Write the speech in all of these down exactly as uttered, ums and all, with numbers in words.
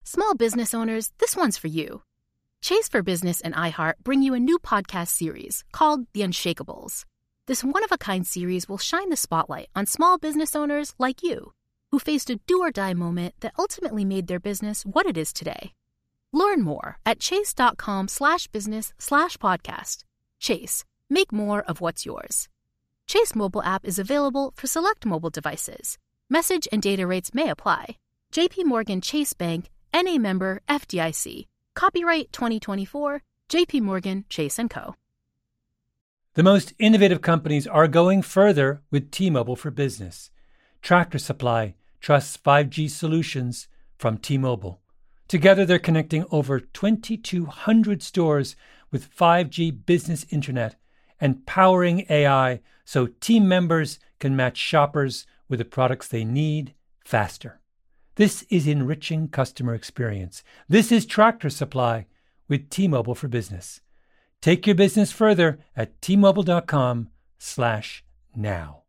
Small business owners, this one's for you. Chase for Business and iHeart bring you a new podcast series called The Unshakables. This one-of-a-kind series will shine the spotlight on small business owners like you, who faced a do-or-die moment that ultimately made their business what it is today. Learn more at chase.com slash business slash podcast. Chase, make more of what's yours. Chase mobile app is available for select mobile devices. Message and data rates may apply. J P Morgan Chase Bank, N A member F D I C. Copyright twenty twenty-four, J P Morgan Chase and Co. The most innovative companies are going further with T-Mobile for Business. Tractor Supply trusts five G solutions from T-Mobile. Together, they're connecting over twenty-two hundred stores with five G business internet and powering A I so team members can match shoppers with the products they need faster. This is enriching customer experience. This is Tractor Supply with T-Mobile for Business. Take your business further at T-Mobile.com slash now.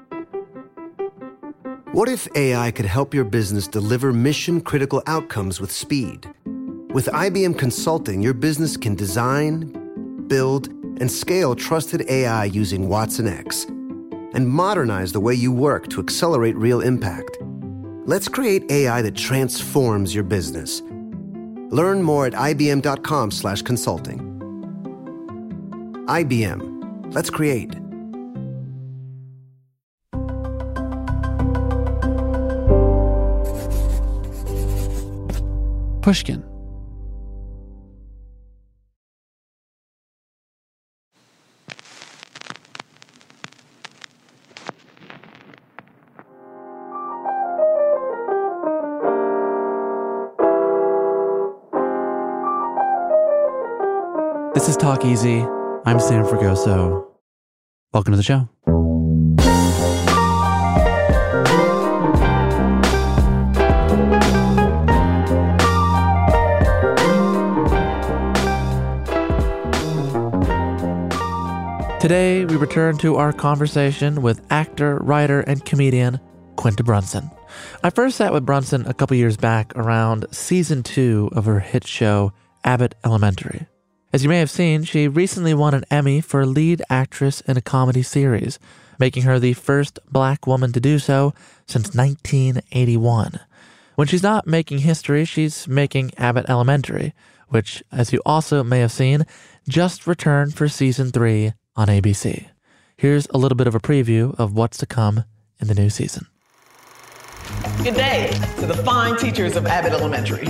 What if A I could help your business deliver mission-critical outcomes with speed? With I B M Consulting, your business can design, build, and scale trusted A I using Watson X and modernize the way you work to accelerate real impact. Let's create A I that transforms your business. Learn more at ibm.com slash consulting. I B M. Let's create. Pushkin. This is Talk Easy. I'm Sam Fragoso. Welcome to the show. Today, we return to our conversation with actor, writer, and comedian Quinta Brunson. I first sat with Brunson a couple years back around season two of her hit show, Abbott Elementary. As you may have seen, she recently won an Emmy for lead actress in a comedy series, making her the first black woman to do so since nineteen eighty-one. When she's not making history, she's making Abbott Elementary, which, as you also may have seen, just returned for season three on A B C. Here's a little bit of a preview of what's to come in the new season. Good day to the fine teachers of Abbott Elementary.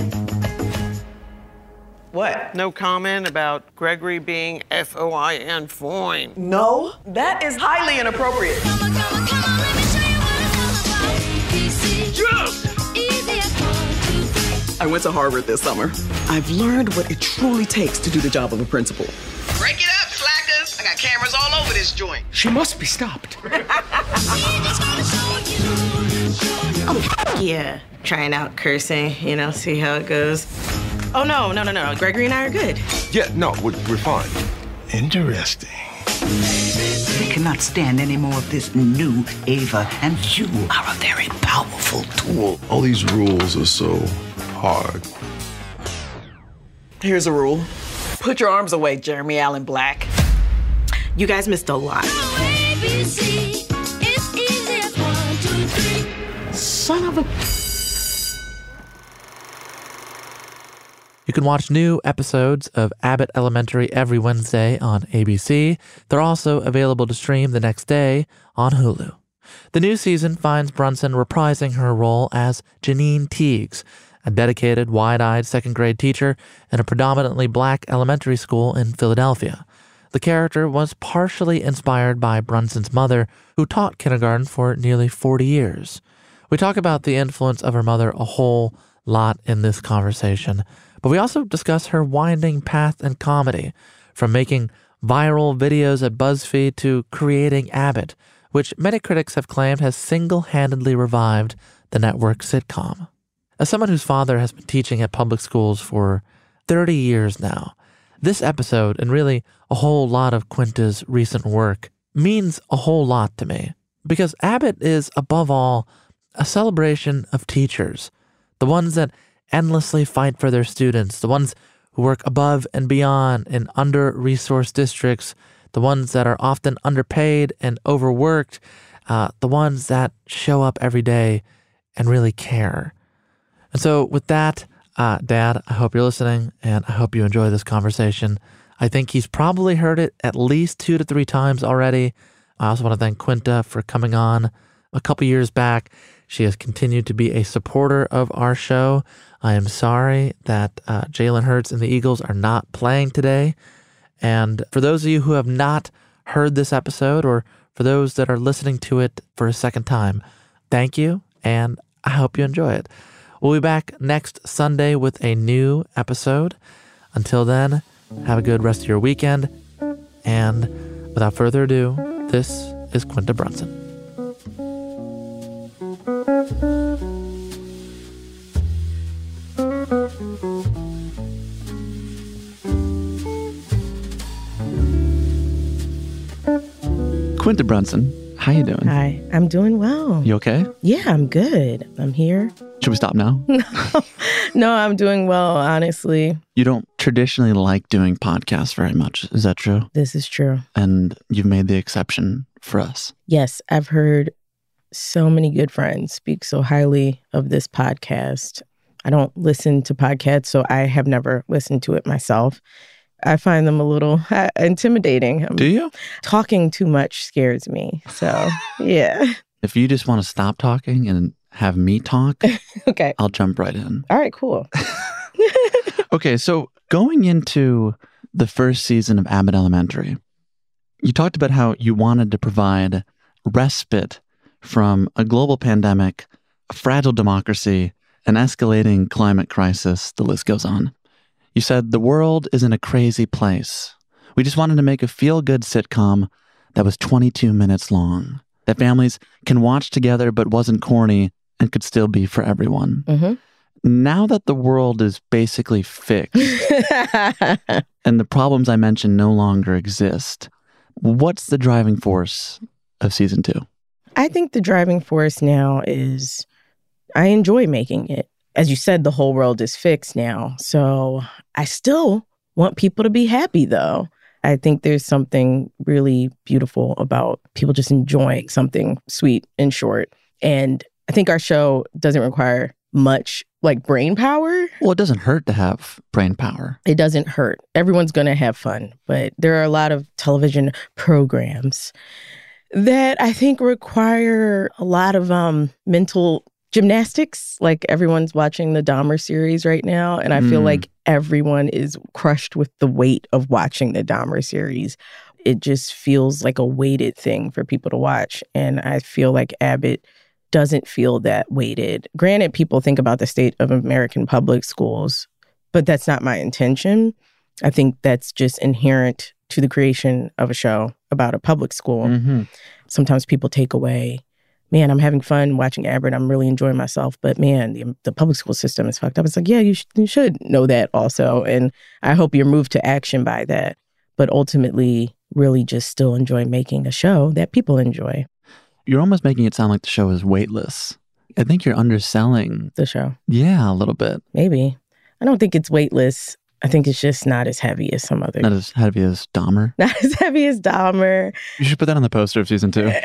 What? No comment about Gregory being F O I N foin. No, that is highly inappropriate. I went to Harvard this summer. I've learned what it truly takes to do the job of a principal. Break it up, slackers. I got cameras all over this joint. She must be stopped. Oh, yeah. Trying out cursing, you know, see how it goes. Oh, no, no, no, no. Gregory and I are good. Yeah, no, we're, we're fine. Interesting. They cannot stand any more of this new Ava, and you are a very powerful tool. All these rules are so hard. Here's a rule. Put your arms away, Jeremy Allen Black. You guys missed a lot. Son of a... You can watch new episodes of Abbott Elementary every Wednesday on A B C. They're also available to stream the next day on Hulu. The new season finds Brunson reprising her role as Janine Teagues, a dedicated, wide-eyed second-grade teacher in a predominantly black elementary school in Philadelphia. The character was partially inspired by Brunson's mother, who taught kindergarten for nearly forty years. We talk about the influence of her mother a whole lot in this conversation, but we also discuss her winding path in comedy, from making viral videos at BuzzFeed to creating Abbott, which many critics have claimed has single-handedly revived the network sitcom. As someone whose father has been teaching at public schools for thirty years now, this episode, and really a whole lot of Quinta's recent work, means a whole lot to me, because Abbott is, above all, a celebration of teachers, the ones that endlessly fight for their students, the ones who work above and beyond in under-resourced districts, the ones that are often underpaid and overworked, uh, the ones that show up every day and really care. And so with that, uh, Dad, I hope you're listening, and I hope you enjoy this conversation. I think he's probably heard it at least two to three times already. I also want to thank Quinta for coming on a couple years back. She has continued to be a supporter of our show. I am sorry that uh, Jalen Hurts and the Eagles are not playing today. And for those of you who have not heard this episode, or for those that are listening to it for a second time, thank you, and I hope you enjoy it. We'll be back next Sunday with a new episode. Until then, have a good rest of your weekend. And without further ado, this is Quinta Brunson. Quinta Brunson, how you doing? Hi, I'm doing well. You okay? Yeah, I'm good. I'm here. Should we stop now? No, no, I'm doing well, honestly. You don't traditionally like doing podcasts very much. Is that true? This is true. And you've made the exception for us. Yes, I've heard so many good friends speak so highly of this podcast. I don't listen to podcasts, so I have never listened to it myself. I find them a little uh, intimidating. Do you? Talking too much scares me. So, yeah. If you just want to stop talking and have me talk, okay, I'll jump right in. All right, cool. Okay, so going into the first season of Abbott Elementary, you talked about how you wanted to provide respite from a global pandemic, a fragile democracy, an escalating climate crisis, the list goes on. You said, the world is in a crazy place. We just wanted to make a feel-good sitcom that was twenty-two minutes long, that families can watch together but wasn't corny and could still be for everyone. Mm-hmm. Now that the world is basically fixed and the problems I mentioned no longer exist, what's the driving force of season two? I think the driving force now is I enjoy making it. As you said, the whole world is fixed now. So I still want people to be happy, though. I think there's something really beautiful about people just enjoying something sweet and short. And I think our show doesn't require much like brain power. Well, it doesn't hurt to have brain power. It doesn't hurt. Everyone's going to have fun. But there are a lot of television programs that I think require a lot of um, mental gymnastics. Like everyone's watching the Dahmer series right now. And I feel mm. like everyone is crushed with the weight of watching the Dahmer series. It just feels like a weighted thing for people to watch. And I feel like Abbott doesn't feel that weighted. Granted, people think about the state of American public schools, but that's not my intention. I think that's just inherent to the creation of a show about a public school. Mm-hmm. Sometimes people take away, man, I'm having fun watching Abbott. I'm really enjoying myself. But man, the, the public school system is fucked up. It's like, yeah, you, sh- you should know that also. And I hope you're moved to action by that. But ultimately, really just still enjoy making a show that people enjoy. You're almost making it sound like the show is weightless. I think you're underselling the show. Yeah, a little bit. Maybe. I don't think it's weightless. I think it's just not as heavy as some others. Not as heavy as Dahmer? Not as heavy as Dahmer. You should put that on the poster of season two.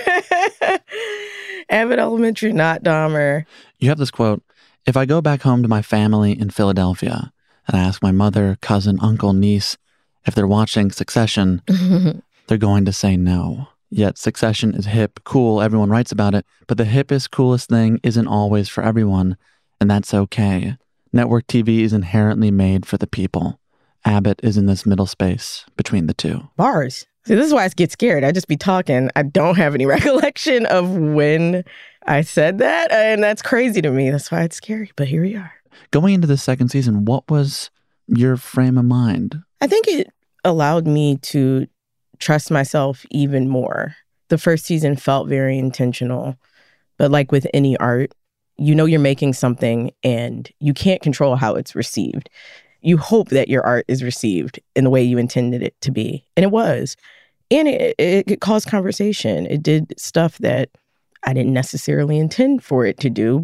Abbott Elementary, not Dahmer. You have this quote, if I go back home to my family in Philadelphia and I ask my mother, cousin, uncle, niece if they're watching Succession, they're going to say no. Yet Succession is hip, cool, everyone writes about it, but the hippest, coolest thing isn't always for everyone, and that's okay. Network T V is inherently made for the people. Abbott is in this middle space between the two. Bars. See, this is why I get scared. I just be talking. I don't have any recollection of when I said that, and that's crazy to me. That's why it's scary, but here we are. Going into the second season, what was your frame of mind? I think it allowed me to trust myself even more. The first season felt very intentional, but like with any art, you know you're making something and you can't control how it's received. You hope that your art is received in the way you intended it to be. And it was. And it, it, it caused conversation. It did stuff that I didn't necessarily intend for it to do,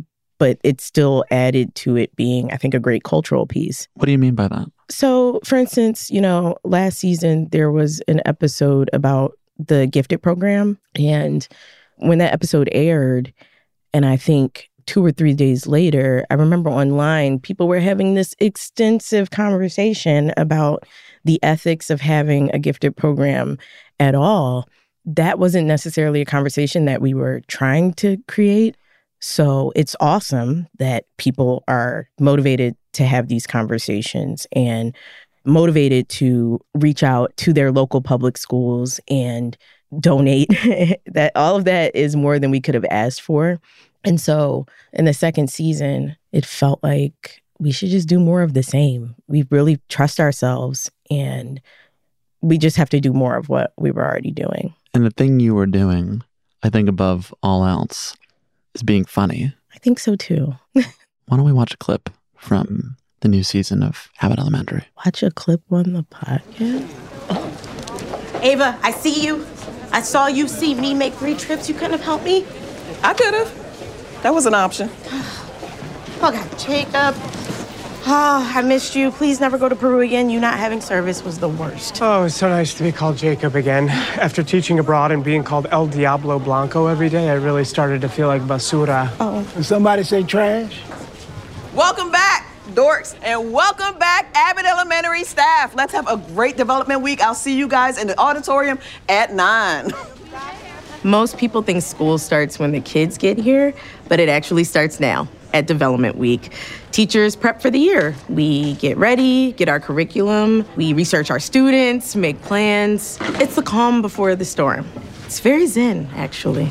but it still added to it being, I think, a great cultural piece. What do you mean by that? So, for instance, you know, last season, there was an episode about the Gifted program. And when that episode aired, and I think two or three days later, I remember online, people were having this extensive conversation about the ethics of having a gifted program at all. That wasn't necessarily a conversation that we were trying to create. So it's awesome that people are motivated to have these conversations and motivated to reach out to their local public schools and donate. That all of that is more than we could have asked for. And so in the second season, it felt like we should just do more of the same. We really trust ourselves, and we just have to do more of what we were already doing. And the thing you were doing, I think above all else, is being funny. I think so too. Why don't we watch a clip from the new season of Abbott Elementary? Watch a clip on the podcast? Oh. Ava, I see you. I saw you see me make three trips. You couldn't have helped me? I could have. That was an option. Oh, God, Jacob. Oh, I missed you. Please never go to Peru again. You not having service was the worst. Oh, it's so nice to be called Jacob again. After teaching abroad and being called El Diablo Blanco every day, I really started to feel like basura. Oh. Did somebody say trash? Welcome back, dorks, and welcome back, Abbott Elementary staff. Let's have a great development week. I'll see you guys in the auditorium at nine. Most people think school starts when the kids get here, but it actually starts now at Development Week. Teachers prep for the year. We get ready, get our curriculum, we research our students, make plans. It's the calm before the storm. It's very zen, actually.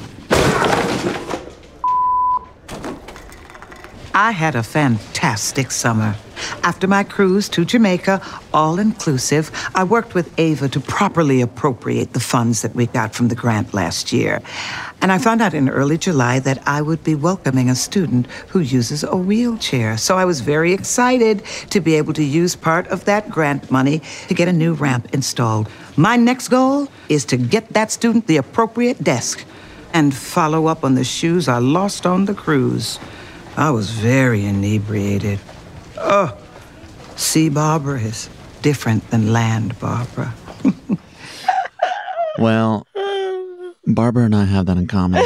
I had a fantastic summer. After my cruise to Jamaica, all-inclusive, I worked with Ava to properly appropriate the funds that we got from the grant last year. And I found out in early July that I would be welcoming a student who uses a wheelchair. So I was very excited to be able to use part of that grant money to get a new ramp installed. My next goal is to get that student the appropriate desk and follow up on the shoes I lost on the cruise. I was very inebriated. Oh, sea Barbara is different than land Barbara. Well, Barbara and I have that in common.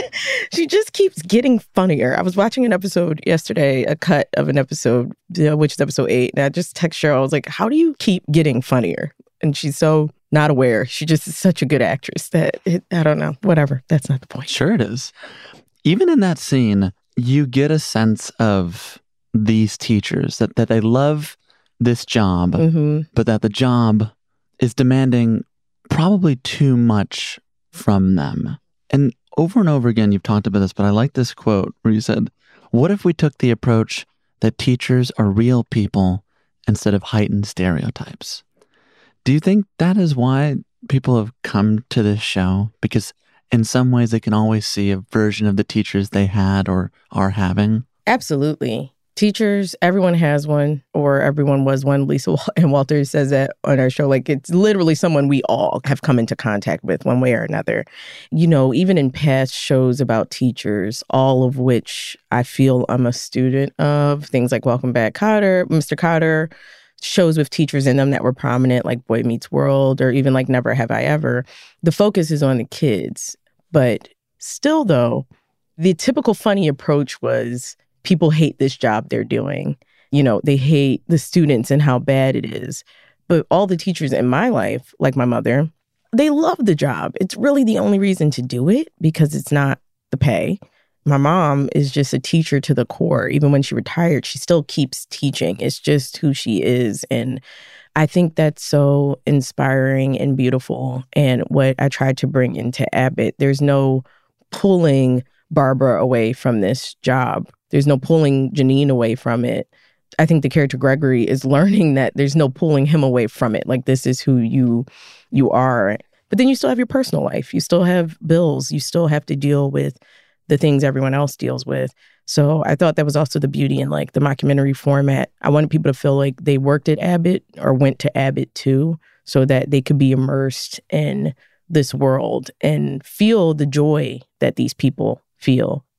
She just keeps getting funnier. I was watching an episode yesterday, a cut of an episode, which is episode eight, and I just text her, I was like, how do you keep getting funnier? And she's so not aware. She just is such a good actress that, it, I don't know, whatever. That's not the point. Sure it is. Even in that scene, you get a sense of these teachers, that, that they love this job, mm-hmm. but that the job is demanding probably too much from them. And over and over again, you've talked about this, but I like this quote where you said, what if we took the approach that teachers are real people instead of heightened stereotypes? Do you think that is why people have come to this show? Because in some ways, they can always see a version of the teachers they had or are having? Absolutely. Teachers, everyone has one, or everyone was one. Lisa and Walter says that on our show. Like, it's literally someone we all have come into contact with one way or another. You know, even in past shows about teachers, all of which I feel I'm a student of, things like Welcome Back, Kotter, Mister Kotter, shows with teachers in them that were prominent, like Boy Meets World, or even like Never Have I Ever. The focus is on the kids. But still, though, the typical funny approach was people hate this job they're doing. You know, they hate the students and how bad it is. But all the teachers in my life, like my mother, they love the job. It's really the only reason to do it because it's not the pay. My mom is just a teacher to the core. Even when she retired, she still keeps teaching. It's just who she is. And I think that's so inspiring and beautiful. And what I tried to bring into Abbott, there's no pulling Barbara away from this job. There's no pulling Janine away from it. I think the character Gregory is learning that there's no pulling him away from it. Like, this is who you you are. But then you still have your personal life. You still have bills. You still have to deal with the things everyone else deals with. So I thought that was also the beauty in, like, the mockumentary format. I wanted people to feel like they worked at Abbott or went to Abbott too, so that they could be immersed in this world and feel the joy that these people feel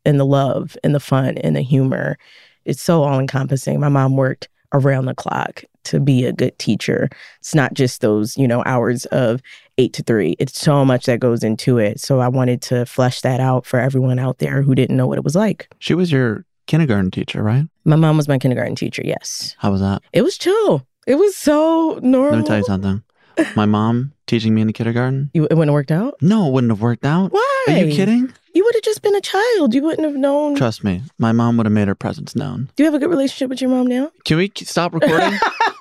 and the love and the fun and the humor. It's so all-encompassing. My mom worked around the clock to be a good teacher. It's not just those, you know, hours of eight to three. It's so much that goes into it. So I wanted to flesh that out for everyone out there who didn't know what it was like. She was your kindergarten teacher, right? My mom was my kindergarten teacher, yes. How was that? It was chill. It was so normal. Let me tell you something. My mom teaching me in the kindergarten. You, it wouldn't have worked out? No, it wouldn't have worked out. Why? Are you kidding? You would have just been a child. You wouldn't have known. Trust me, my mom would have made her presence known. Do you have a good relationship with your mom now? Can we stop recording?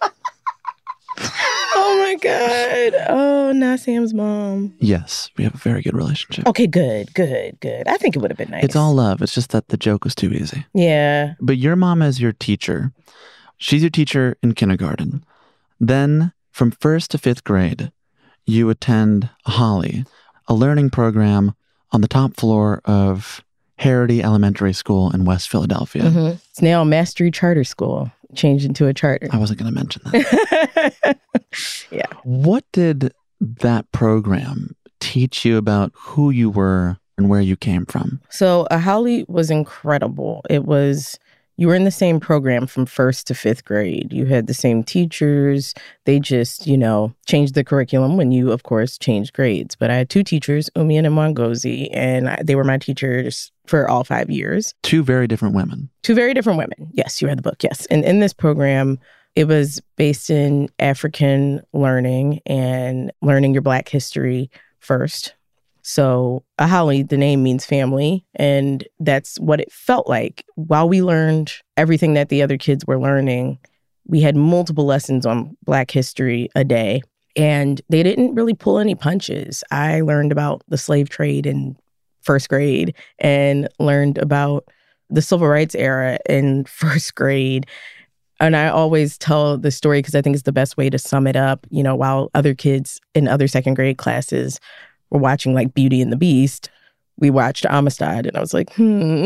Oh my God. Oh, not Sam's mom. Yes, we have a very good relationship. Okay, good, good, good. I think it would have been nice. It's all love. It's just that the joke was too easy. Yeah. But your mom is your teacher. She's your teacher in kindergarten. Then from first to fifth grade, you attend Holly, a learning program on the top floor of Harrity Elementary School in West Philadelphia. Mm-hmm. It's now Mastery Charter School, changed into a charter. I wasn't going to mention that. Yeah. What did that program teach you about who you were and where you came from? So uh, Holly was incredible. It was, you were in the same program from first to fifth grade. You had the same teachers. They just, you know, changed the curriculum when you, of course, changed grades. But I had two teachers, Umian and Mwangozi, and I, they were my teachers for all five years. Two very different women. Two very different women. Yes, you read the book. Yes. And in this program, it was based in African learning and learning your Black history first. So Ahali, the name means family, and that's what it felt like. While we learned everything that the other kids were learning, we had multiple lessons on Black history a day, and they didn't really pull any punches. I learned about the slave trade in first grade and learned about the civil rights era in first grade. And I always tell the story because I think it's the best way to sum it up. You know, while other kids in other second grade classes were watching like Beauty and the Beast, we watched Amistad, and I was like, hmm.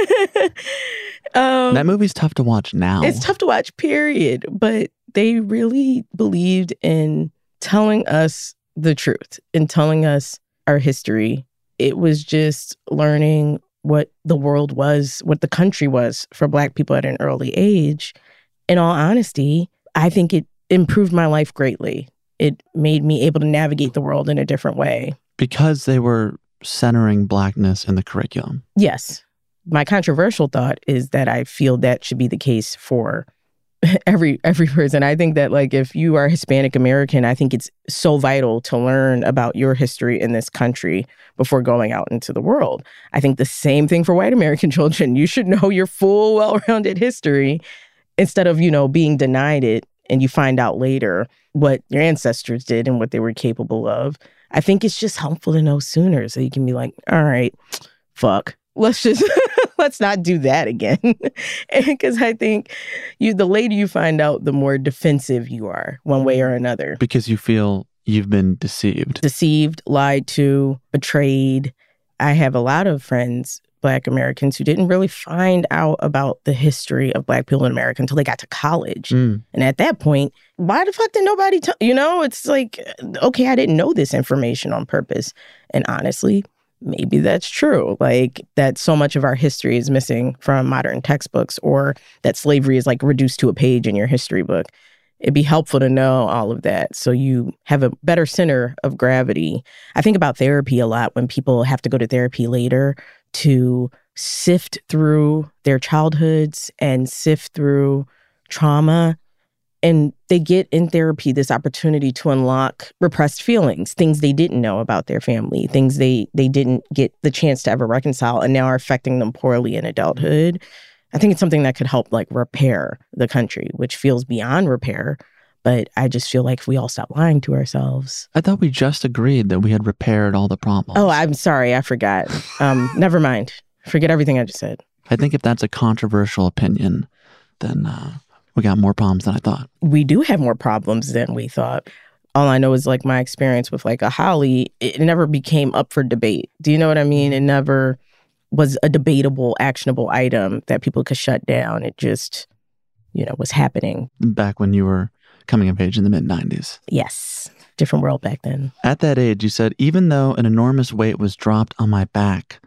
um, that movie's tough to watch now. It's tough to watch, period. But they really believed in telling us the truth and telling us our history. It was just learning what the world was, what the country was for Black people at an early age. In all honesty, I think it improved my life greatly. It made me able to navigate the world in a different way. Because they were centering Blackness in the curriculum. Yes. My controversial thought is that I feel that should be the case for every every person. I think that, like, if you are Hispanic American, I think it's so vital to learn about your history in this country before going out into the world. I think the same thing for white American children. You should know your full, well-rounded history instead of, you know, being denied it and you find out later what your ancestors did and what they were capable of. I think it's just helpful to know sooner so you can be like, all right, fuck, let's just, let's not do that again. Because I think you, the later you find out, the more defensive you are one way or another. Because you feel you've been deceived. Deceived, lied to, betrayed. I have a lot of friends, Black Americans, who didn't really find out about the history of Black people in America until they got to college. Mm. And at that point, why the fuck did nobody tell? You know, it's like, okay, I didn't know this information on purpose. And honestly, maybe that's true. Like, that so much of our history is missing from modern textbooks, or that slavery is like reduced to a page in your history book. It'd be helpful to know all of that so you have a better center of gravity. I think about therapy a lot when people have to go to therapy later to sift through their childhoods and sift through trauma. And they get in therapy this opportunity to unlock repressed feelings, things they didn't know about their family, things they they didn't get the chance to ever reconcile and now are affecting them poorly in adulthood. I think it's something that could help, like, repair the country, which feels beyond repair. But I just feel like if we all stop lying to ourselves. I thought we just agreed that we had repaired all the problems. Oh, I'm sorry. I forgot. Um, never mind. Forget everything I just said. I think if that's a controversial opinion, then uh, we got more problems than I thought. We do have more problems than we thought. All I know is, like, my experience with, like, Ahali, it never became up for debate. Do you know what I mean? It never was a debatable, actionable item that people could shut down. It just, you know, was happening. Back when you were coming of age in the mid nineties. Yes. Different world back then. At that age, you said, even though an enormous weight was dropped on my back,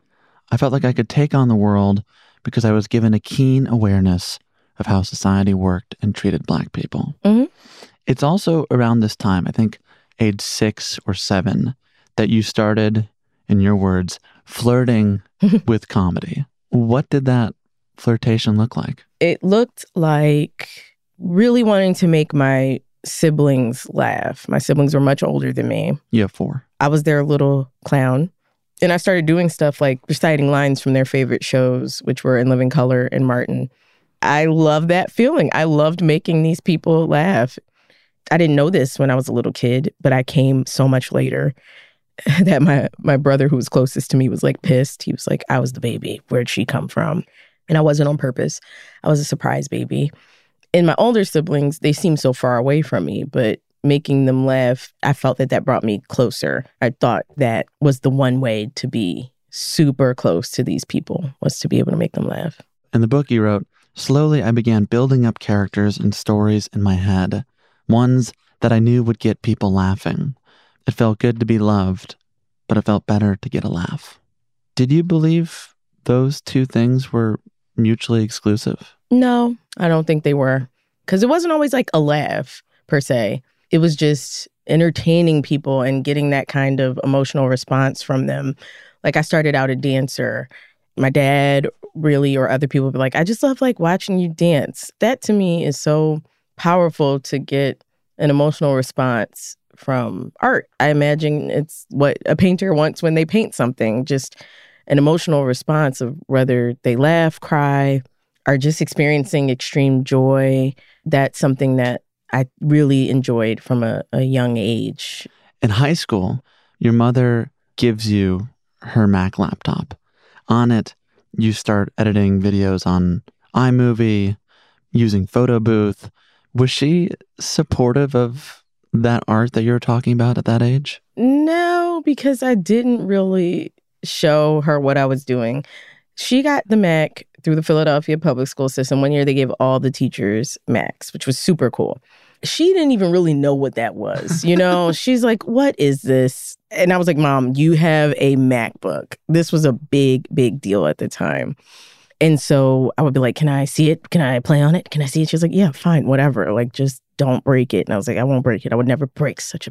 I felt like I could take on the world because I was given a keen awareness of how society worked and treated Black people. Mm-hmm. It's also around this time, I think age six or seven, that you started, in your words, flirting with comedy. What did that flirtation look like? It looked like really wanting to make my siblings laugh. My siblings were much older than me. You have four. I was their little clown. And I started doing stuff like reciting lines from their favorite shows, which were In Living Color and Martin. I loved that feeling. I loved making these people laugh. I didn't know this when I was a little kid, but I came so much later that my, my brother, who was closest to me, was like pissed. He was like, I was the baby. Where'd she come from? And I wasn't on purpose. I was a surprise baby. And my older siblings, they seemed so far away from me, but making them laugh, I felt that that brought me closer. I thought that was the one way to be super close to these people, was to be able to make them laugh. In the book you wrote, slowly I began building up characters and stories in my head, ones that I knew would get people laughing. It felt good to be loved, but it felt better to get a laugh. Did you believe those two things were mutually exclusive? No, I don't think they were. Because it wasn't always like a laugh, per se. It was just entertaining people and getting that kind of emotional response from them. Like, I started out a dancer. My dad really, or other people, would be like, I just love like watching you dance. That to me is so powerful, to get an emotional response from art. I imagine it's what a painter wants when they paint something, just an emotional response of whether they laugh, cry, are just experiencing extreme joy. That's something that I really enjoyed from a, a young age. In high school, your mother gives you her Mac laptop. On it, you start editing videos on iMovie, using Photo Booth. Was she supportive of that art that you were talking about at that age? No, because I didn't really show her what I was doing. She got the Mac through the Philadelphia public school system. One year they gave all the teachers Macs, which was super cool. She didn't even really know what that was. You know, she's like, what is this? And I was like, Mom, you have a MacBook. This was a big, big deal at the time. And so I would be like, can I see it? Can I play on it? Can I see it? She was like, yeah, fine, whatever. Like, just don't break it. And I was like, I won't break it. I would never break such a,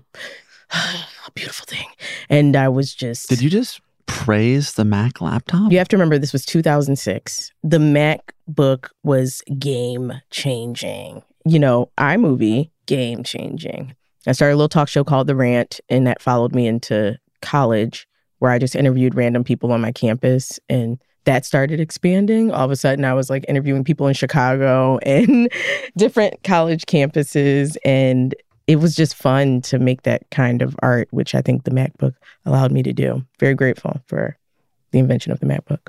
a beautiful thing. And I was just... Did you just praise the Mac laptop? You have to remember, this was two thousand six. The MacBook was game-changing. You know, iMovie, game-changing. I started a little talk show called The Rant, and that followed me into college, where I just interviewed random people on my campus, and that started expanding. All of a sudden, I was like interviewing people in Chicago and different college campuses, and it was just fun to make that kind of art, which I think the MacBook allowed me to do. Very grateful for the invention of the MacBook.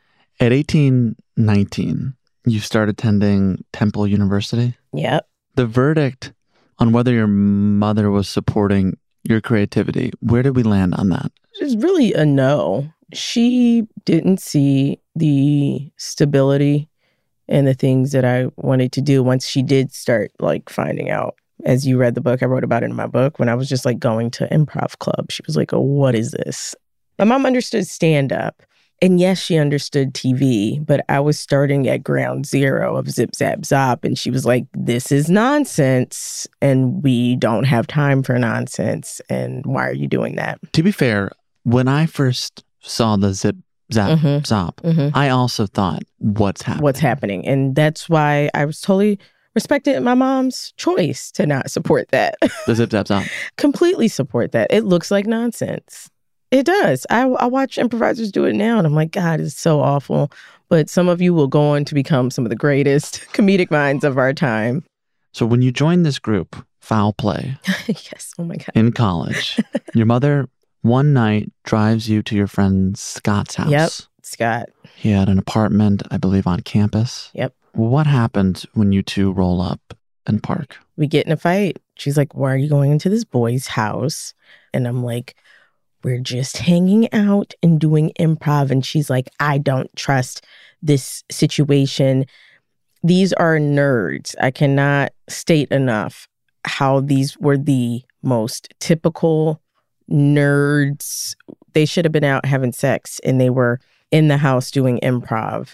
At eighteen, nineteen, you start attending Temple University? Yep. The verdict on whether your mother was supporting your creativity, where did we land on that? It's really a no. She didn't see the stability and the things that I wanted to do once she did start like finding out. As you read the book, I wrote about it in my book, when I was just like going to improv club. She was like, oh, what is this? My mom understood stand-up. And yes, she understood T V, but I was starting at ground zero of Zip Zap Zop. And she was like, this is nonsense. And we don't have time for nonsense. And why are you doing that? To be fair, when I first saw the Zip Zap Mhm. Zop, Mhm. I also thought, what's happening? What's happening? And that's why I was totally respected my mom's choice to not support that. The Zip Zap Zop. Completely support that. It looks like nonsense. It does. I, I watch improvisers do it now, and I'm like, God, it's so awful. But some of you will go on to become some of the greatest comedic minds of our time. So when you joined this group, Foul Play, Yes. Oh, my God. in college, your mother one night drives you to your friend Scott's house. Yep. Scott. He had an apartment, I believe, on campus. Yep. What happened when you two roll up and park? We get in a fight. She's like, why are you going into this boy's house? And I'm like, we're just hanging out and doing improv. And she's like, I don't trust this situation. These are nerds. I cannot state enough how these were the most typical nerds. They should have been out having sex, and they were in the house doing improv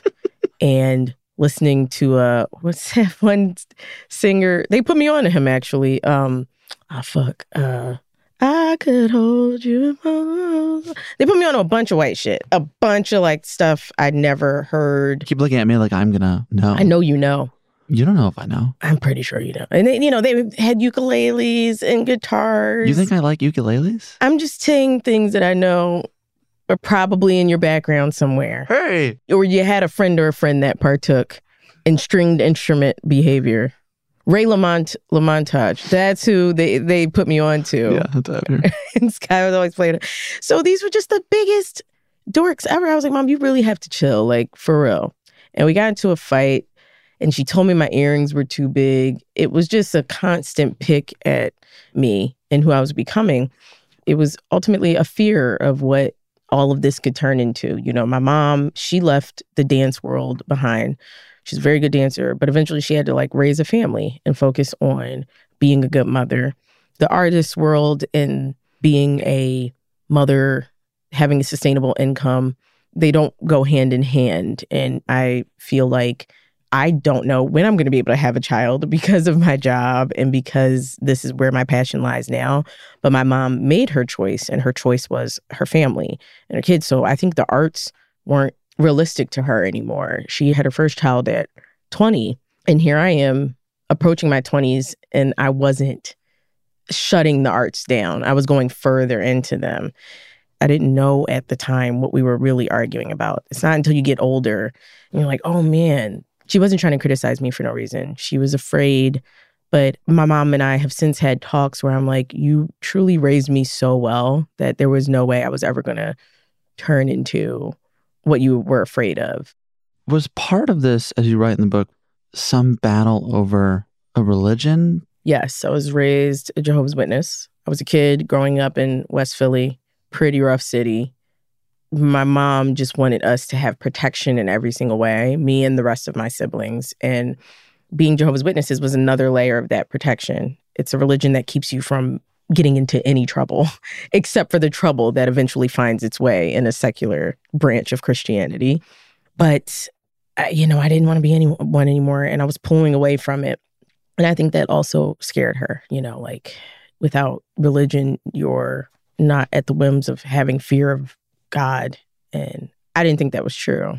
and listening to uh what's that one singer? They put me on to him actually. Um, ah, fuck. Uh, I could hold you. They put me on to a bunch of white shit, a bunch of like stuff I'd never heard. Keep looking at me like I'm gonna know. I know you know. You don't know if I know. I'm pretty sure you know. And they, you know, they had ukuleles and guitars. You think I like ukuleles? I'm just saying things that I know are probably in your background somewhere. Hey. Or you had a friend or a friend that partook in stringed instrument behavior. Ray Lamont Lamontage. That's who they, they put me on to. Yeah, that's out here. And Sky was always playing it. So these were just the biggest dorks ever. I was like, Mom, you really have to chill, like, for real. And we got into a fight. And she told me my earrings were too big. It was just a constant pick at me and who I was becoming. It was ultimately a fear of what all of this could turn into. You know, my mom, she left the dance world behind. She's a very good dancer, but eventually she had to like raise a family and focus on being a good mother. The artist world and being a mother, having a sustainable income, they don't go hand in hand. And I feel like I don't know when I'm going to be able to have a child because of my job and because this is where my passion lies now. But my mom made her choice, and her choice was her family and her kids. So I think the arts weren't realistic to her anymore. She had her first child at twenty, and here I am approaching my twenties, and I wasn't shutting the arts down. I was going further into them. I didn't know at the time what we were really arguing about. It's not until you get older and you're like, oh man, she wasn't trying to criticize me for no reason. She was afraid. But my mom and I have since had talks where I'm like, you truly raised me so well that there was no way I was ever going to turn into what you were afraid of. Was part of this, as you write in the book, some battle over a religion? Yes, I was raised a Jehovah's Witness. I was a kid growing up in West Philly, pretty rough city. My mom just wanted us to have protection in every single way, me and the rest of my siblings. And being Jehovah's Witnesses was another layer of that protection. It's a religion that keeps you from getting into any trouble, except for the trouble that eventually finds its way in a secular branch of Christianity. But, uh, you know, I didn't want to be anyone anymore, and I was pulling away from it. And I think that also scared her, you know, like without religion, you're not at the whims of having fear of God. And I didn't think that was true.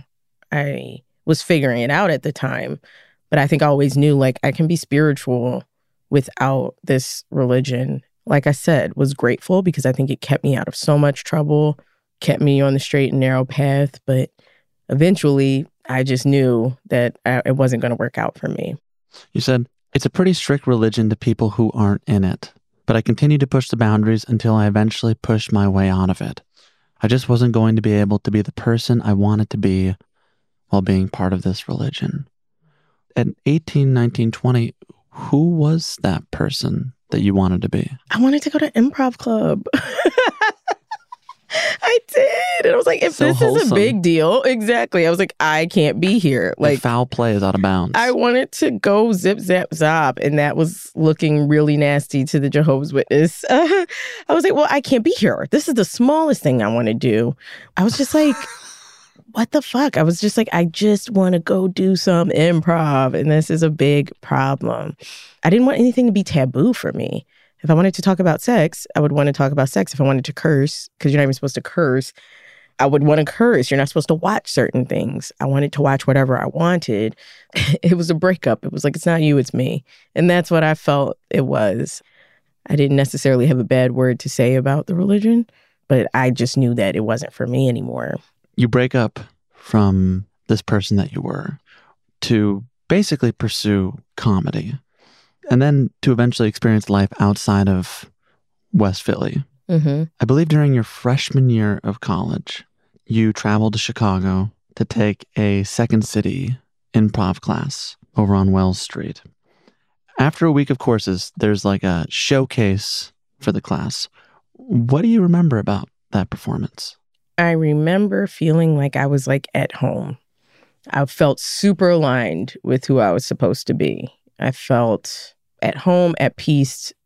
I was figuring it out at the time, but I think I always knew like I can be spiritual without this religion. Like I said, was grateful because I think it kept me out of so much trouble, kept me on the straight and narrow path. But eventually I just knew that I, it wasn't going to work out for me. You said, it's a pretty strict religion to people who aren't in it, but I continued to push the boundaries until I eventually pushed my way out of it. I just wasn't going to be able to be the person I wanted to be while being part of this religion. At eighteen, nineteen, twenty, who was that person that you wanted to be? I wanted to go to improv club. I did. And I was like, if So this wholesome. is a big deal, exactly. I was like, I can't be here. Like Like, foul play is out of bounds. I wanted to go zip, zap, zop. And that was looking really nasty to the Jehovah's Witness. Uh, I was like, well, I can't be here. This is the smallest thing I want to do. I was just like, what the fuck? I was just like, I just want to go do some improv. And this is a big problem. I didn't want anything to be taboo for me. If I wanted to talk about sex, I would want to talk about sex. If I wanted to curse, because you're not even supposed to curse, I would want to curse. You're not supposed to watch certain things. I wanted to watch whatever I wanted. It was a breakup. It was like, it's not you, it's me. And that's what I felt it was. I didn't necessarily have a bad word to say about the religion, but I just knew that it wasn't for me anymore. You break up from this person that you were to basically pursue comedy and then to eventually experience life outside of West Philly. Mm-hmm. I believe during your freshman year of college, you traveled to Chicago to take a Second City improv class over on Wells Street. After a week of courses, there's like a showcase for the class. What do you remember about that performance? I remember feeling like I was like at home. I felt super aligned with who I was supposed to be. I felt at home, at peace,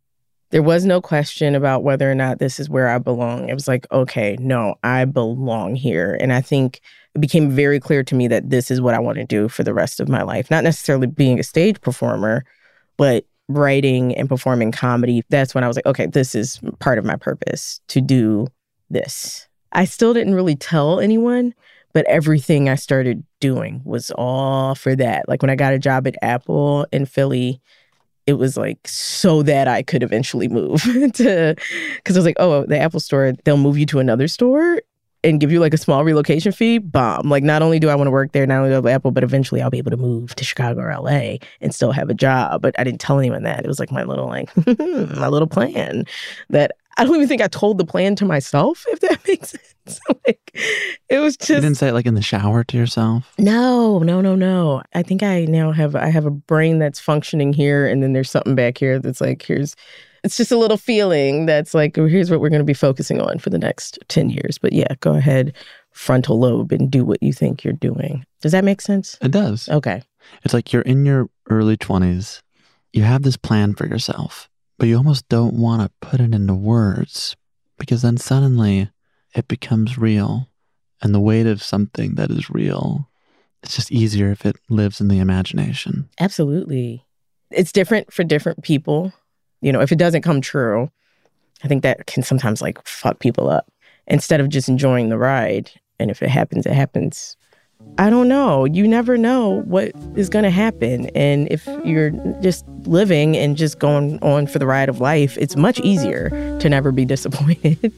There was no question about whether or not this is where I belong. It was like, okay, no, I belong here. And I think it became very clear to me that this is what I want to do for the rest of my life. Not necessarily being a stage performer, but writing and performing comedy. That's when I was like, okay, this is part of my purpose, to do this. I still didn't really tell anyone, but everything I started doing was all for that. Like when I got a job at Apple in Philly, it was like so that I could eventually move to, because I was like, oh, the Apple store, they'll move you to another store and give you like a small relocation fee. Bomb. Like not only do I want to work there, not only do I have Apple, but eventually I'll be able to move to Chicago or L A and still have a job. But I didn't tell anyone that. It was like my little like, my little plan that I don't even think I told the plan to myself, if that makes sense. Like, it was just... You didn't say it like in the shower to yourself? No, no, no, no. I think I now have, I have a brain that's functioning here, and then there's something back here that's like, here's, it's just a little feeling that's like, here's what we're going to be focusing on for the next ten years. But yeah, go ahead, frontal lobe, and do what you think you're doing. Does that make sense? It does. Okay. It's like you're in your early twenties. You have this plan for yourself, but you almost don't want to put it into words because then suddenly it becomes real. And the weight of something that is real, it's just easier if it lives in the imagination. Absolutely. It's different for different people. You know, if it doesn't come true, I think that can sometimes like fuck people up instead of just enjoying the ride. And if it happens, it happens. I don't know. You never know what is going to happen. And if you're just living and just going on for the ride of life, it's much easier to never be disappointed.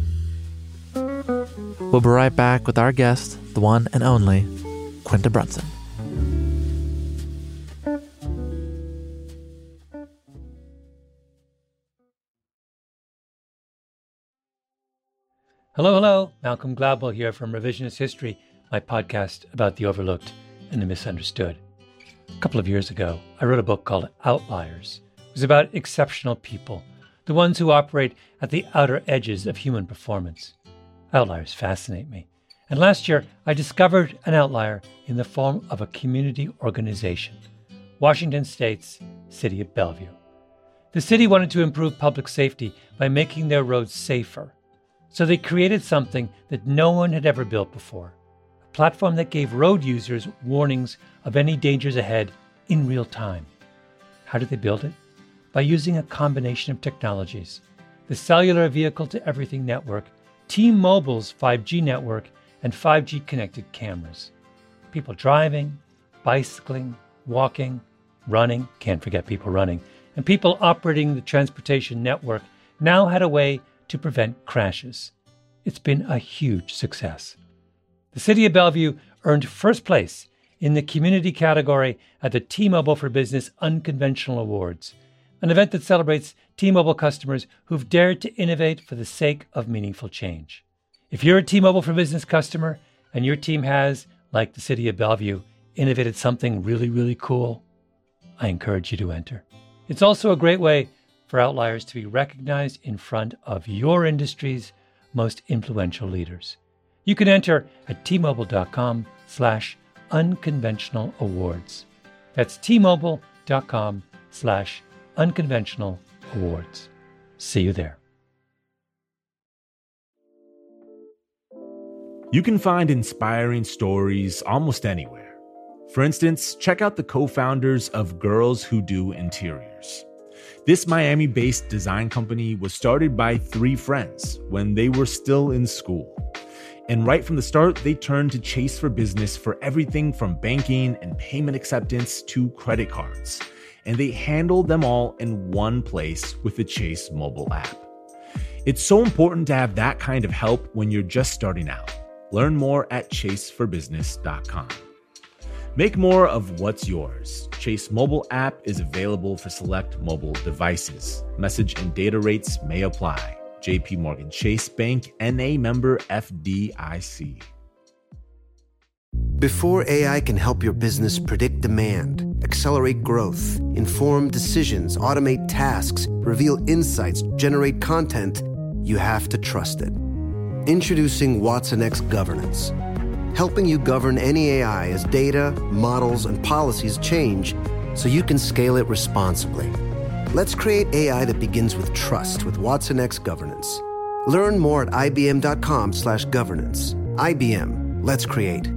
We'll be right back with our guest, the one and only Quinta Brunson. Hello, hello. Malcolm Gladwell here from Revisionist History, my podcast about the overlooked and the misunderstood. A couple of years ago, I wrote a book called Outliers. It was about exceptional people, the ones who operate at the outer edges of human performance. Outliers fascinate me. And last year, I discovered an outlier in the form of a community organization, Washington State's City of Bellevue. The city wanted to improve public safety by making their roads safer. So they created something that no one had ever built before, a platform that gave road users warnings of any dangers ahead in real time. How did they build it? By using a combination of technologies: the Cellular Vehicle-to-Everything Network, T-Mobile's five G network, and five G connected cameras. People driving, bicycling, walking, running, can't forget people running, and people operating the transportation network now had a way to prevent crashes. It's been a huge success. The City of Bellevue earned first place in the community category at the T-Mobile for Business Unconventional Awards, an event that celebrates T-Mobile customers who've dared to innovate for the sake of meaningful change. If you're a T-Mobile for Business customer and your team has, like the City of Bellevue, innovated something really, really cool, I encourage you to enter. It's also a great way for Outliers to be recognized in front of your industry's most influential leaders. You can enter at T-Mobile.com slash unconventional awards. That's T-Mobile.com slash unconventional awards. See you there. You can find inspiring stories almost anywhere. For instance, check out the co-founders of Girls Who Do Interiors. This Miami-based design company was started by three friends when they were still in school. And right from the start, they turned to Chase for Business for everything from banking and payment acceptance to credit cards. And they handled them all in one place with the Chase mobile app. It's so important to have that kind of help when you're just starting out. Learn more at chase for business dot com. Make more of what's yours. Chase mobile app is available for select mobile devices. Message and data rates may apply. J P Morgan Chase Bank, N A member F D I C. Before A I can help your business predict demand, accelerate growth, inform decisions, automate tasks, reveal insights, generate content, you have to trust it. Introducing Watson X Governance, helping you govern any A I as data, models, and policies change so you can scale it responsibly. Let's create A I that begins with trust with Watson X Governance. Learn more at ibm.com slash governance. I B M. Let's create.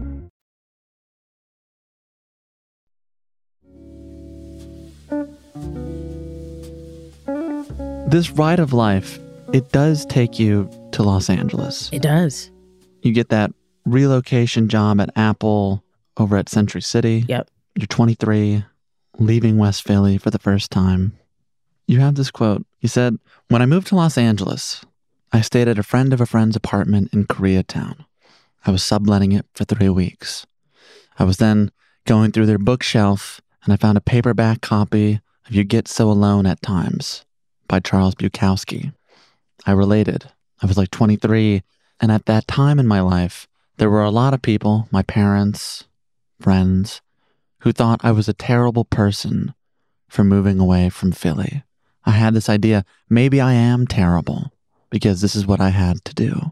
This ride of life, it does take you to Los Angeles. It does. You get that relocation job at Apple over at Century City. Yep. You're twenty-three, leaving West Philly for the first time. You have this quote. You said, "When I moved to Los Angeles, I stayed at a friend of a friend's apartment in Koreatown. I was subletting it for three weeks. I was then going through their bookshelf and I found a paperback copy of You Get So Alone at Times by Charles Bukowski. I related. I was like twenty-three, and at that time in my life, there were a lot of people, my parents, friends, who thought I was a terrible person for moving away from Philly. I had this idea, maybe I am terrible because this is what I had to do."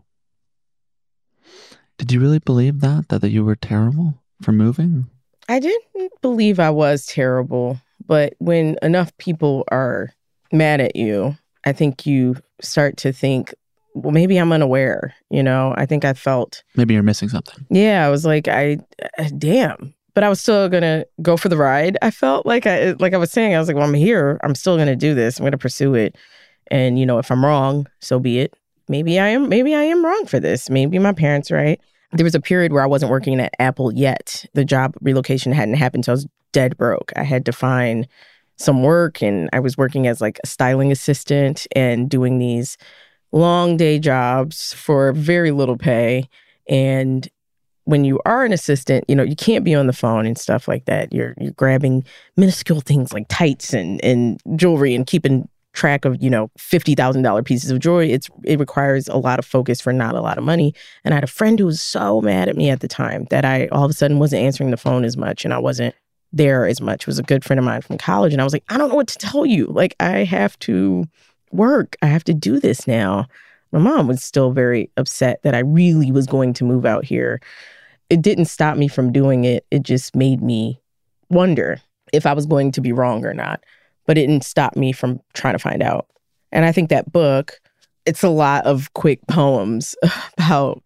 Did you really believe that, that, that you were terrible for moving? I didn't believe I was terrible, but when enough people are mad at you, I think you start to think, well, maybe I'm unaware, you know? I think I felt... Maybe you're missing something. Yeah, I was like, I, uh, damn. But I was still going to go for the ride. I felt like I, like I was saying, I was like, well, I'm here. I'm still going to do this. I'm going to pursue it. And, you know, if I'm wrong, so be it. Maybe I am, maybe I am wrong for this. Maybe my parents are right. There was a period where I wasn't working at Apple yet. The job relocation hadn't happened, so I was dead broke. I had to find some work, and I was working as like a styling assistant and doing these long day jobs for very little pay. And when you are an assistant, you know, you can't be on the phone and stuff like that. You're you're grabbing minuscule things like tights and, and jewelry and keeping track of, you know, fifty thousand dollars pieces of jewelry. It's It requires a lot of focus for not a lot of money. And I had a friend who was so mad at me at the time that I all of a sudden wasn't answering the phone as much and I wasn't there as much. It was a good friend of mine from college. And I was like, I don't know what to tell you. Like, I have to work. I have to do this now. My mom was still very upset that I really was going to move out here. It didn't stop me from doing it. It just made me wonder if I was going to be wrong or not. But it didn't stop me from trying to find out. And I think that book, it's a lot of quick poems about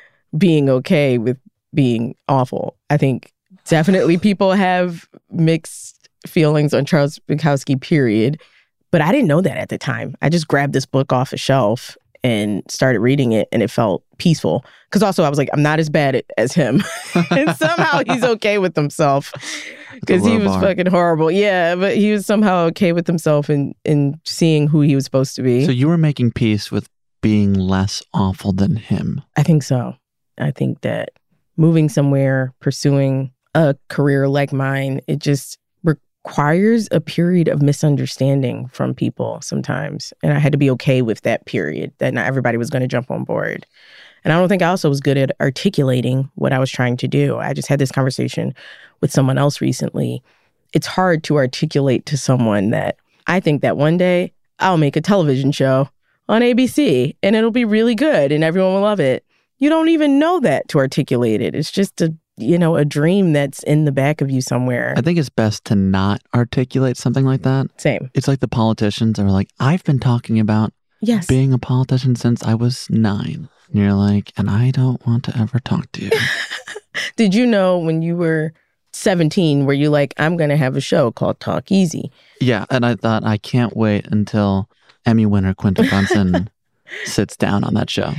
being okay with being awful. I think definitely people have mixed feelings on Charles Bukowski, period. But I didn't know that at the time. I just grabbed this book off a shelf and started reading it, and it felt peaceful. Because also I was like, I'm not as bad as him. And somehow he's okay with himself. Because he was bar. fucking horrible. Yeah, but he was somehow okay with himself and, and seeing who he was supposed to be. So you were making peace with being less awful than him. I think so. I think that moving somewhere, pursuing a career like mine, it just requires a period of misunderstanding from people sometimes. And I had to be okay with that period, that not everybody was going to jump on board. And I don't think I also was good at articulating what I was trying to do. I just had this conversation with someone else recently. It's hard to articulate to someone that I think that one day I'll make a television show on A B C and it'll be really good and everyone will love it. You don't even know that to articulate it. It's just a, you know, a dream that's in the back of you somewhere. I think it's best to not articulate something like that. Same. It's like the politicians are like, I've been talking about yes. being a politician since I was nine. And you're like, and I don't want to ever talk to you. Did you know when you were seventeen, were you like, I'm going to have a show called Talk Easy? Yeah. And I thought, I can't wait until Emmy winner Quinta Brunson sits down on that show.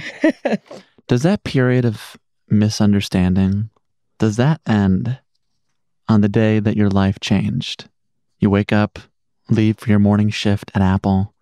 Does that period of misunderstanding, does that end on the day that your life changed? You wake up, leave for your morning shift at Apple,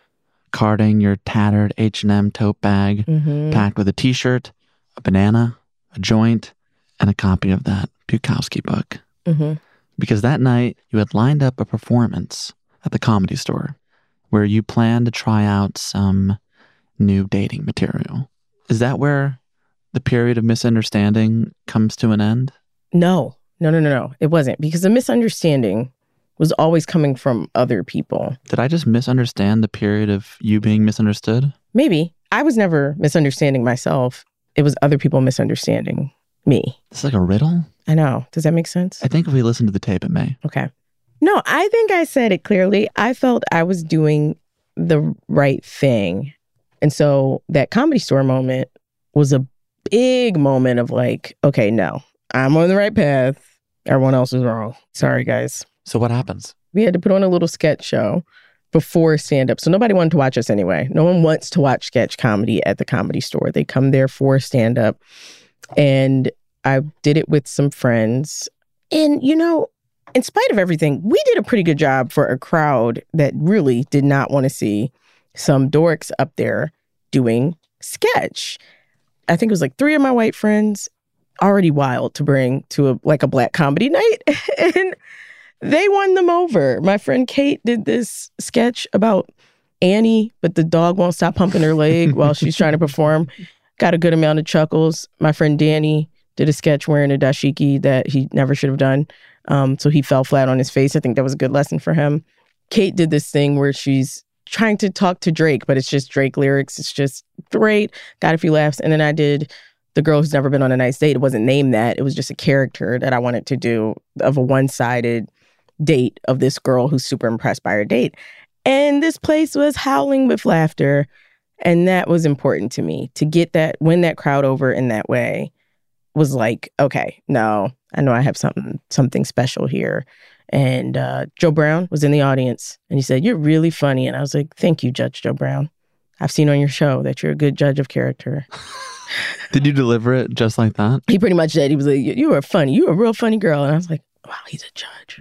carting your tattered H and M tote bag, mm-hmm. packed with a t-shirt, a banana, a joint, and a copy of that Bukowski book. Mm-hmm. Because that night, you had lined up a performance at the Comedy Store where you planned to try out some new dating material. Is that where the period of misunderstanding comes to an end? No. No, no, no, no. It wasn't. Because the misunderstanding was always coming from other people. Did I just misunderstand the period of you being misunderstood? Maybe. I was never misunderstanding myself. It was other people misunderstanding me. It's like a riddle? I know. Does that make sense? I think if we listen to the tape, it may. Okay. No, I think I said it clearly. I felt I was doing the right thing. And so that Comedy Store moment was a big moment of like, okay, no, I'm on the right path. Everyone else is wrong. Sorry, guys. So what happens? We had to put on a little sketch show before stand-up. So nobody wanted to watch us anyway. No one wants to watch sketch comedy at the Comedy Store. They come there for stand-up. And I did it with some friends. And, you know, in spite of everything, we did a pretty good job for a crowd that really did not want to see some dorks up there doing sketch. I think it was like three of my white friends, already wild to bring to a like a black comedy night. And they won them over. My friend Kate did this sketch about Annie, but the dog won't stop pumping her leg while she's trying to perform. Got a good amount of chuckles. My friend Danny did a sketch wearing a dashiki that he never should have done. Um, so he fell flat on his face. I think that was a good lesson for him. Kate did this thing where she's trying to talk to Drake, but it's just Drake lyrics. It's just great. Got a few laughs. And then I did The Girl Who's Never Been on a Nice Date. It wasn't named that. It was just a character that I wanted to do of a one-sided date of this girl who's super impressed by her date. And this place was howling with laughter. And that was important to me. To get that, win that crowd over in that way was like, okay, no, I know I have something something special here. And uh, Joe Brown was in the audience and he said, "You're really funny." And I was like, "Thank you, Judge Joe Brown. I've seen on your show that you're a good judge of character." Did you deliver it just like that? He pretty much did. He was like, "You were funny. You were a real funny girl." And I was like, wow, he's a judge.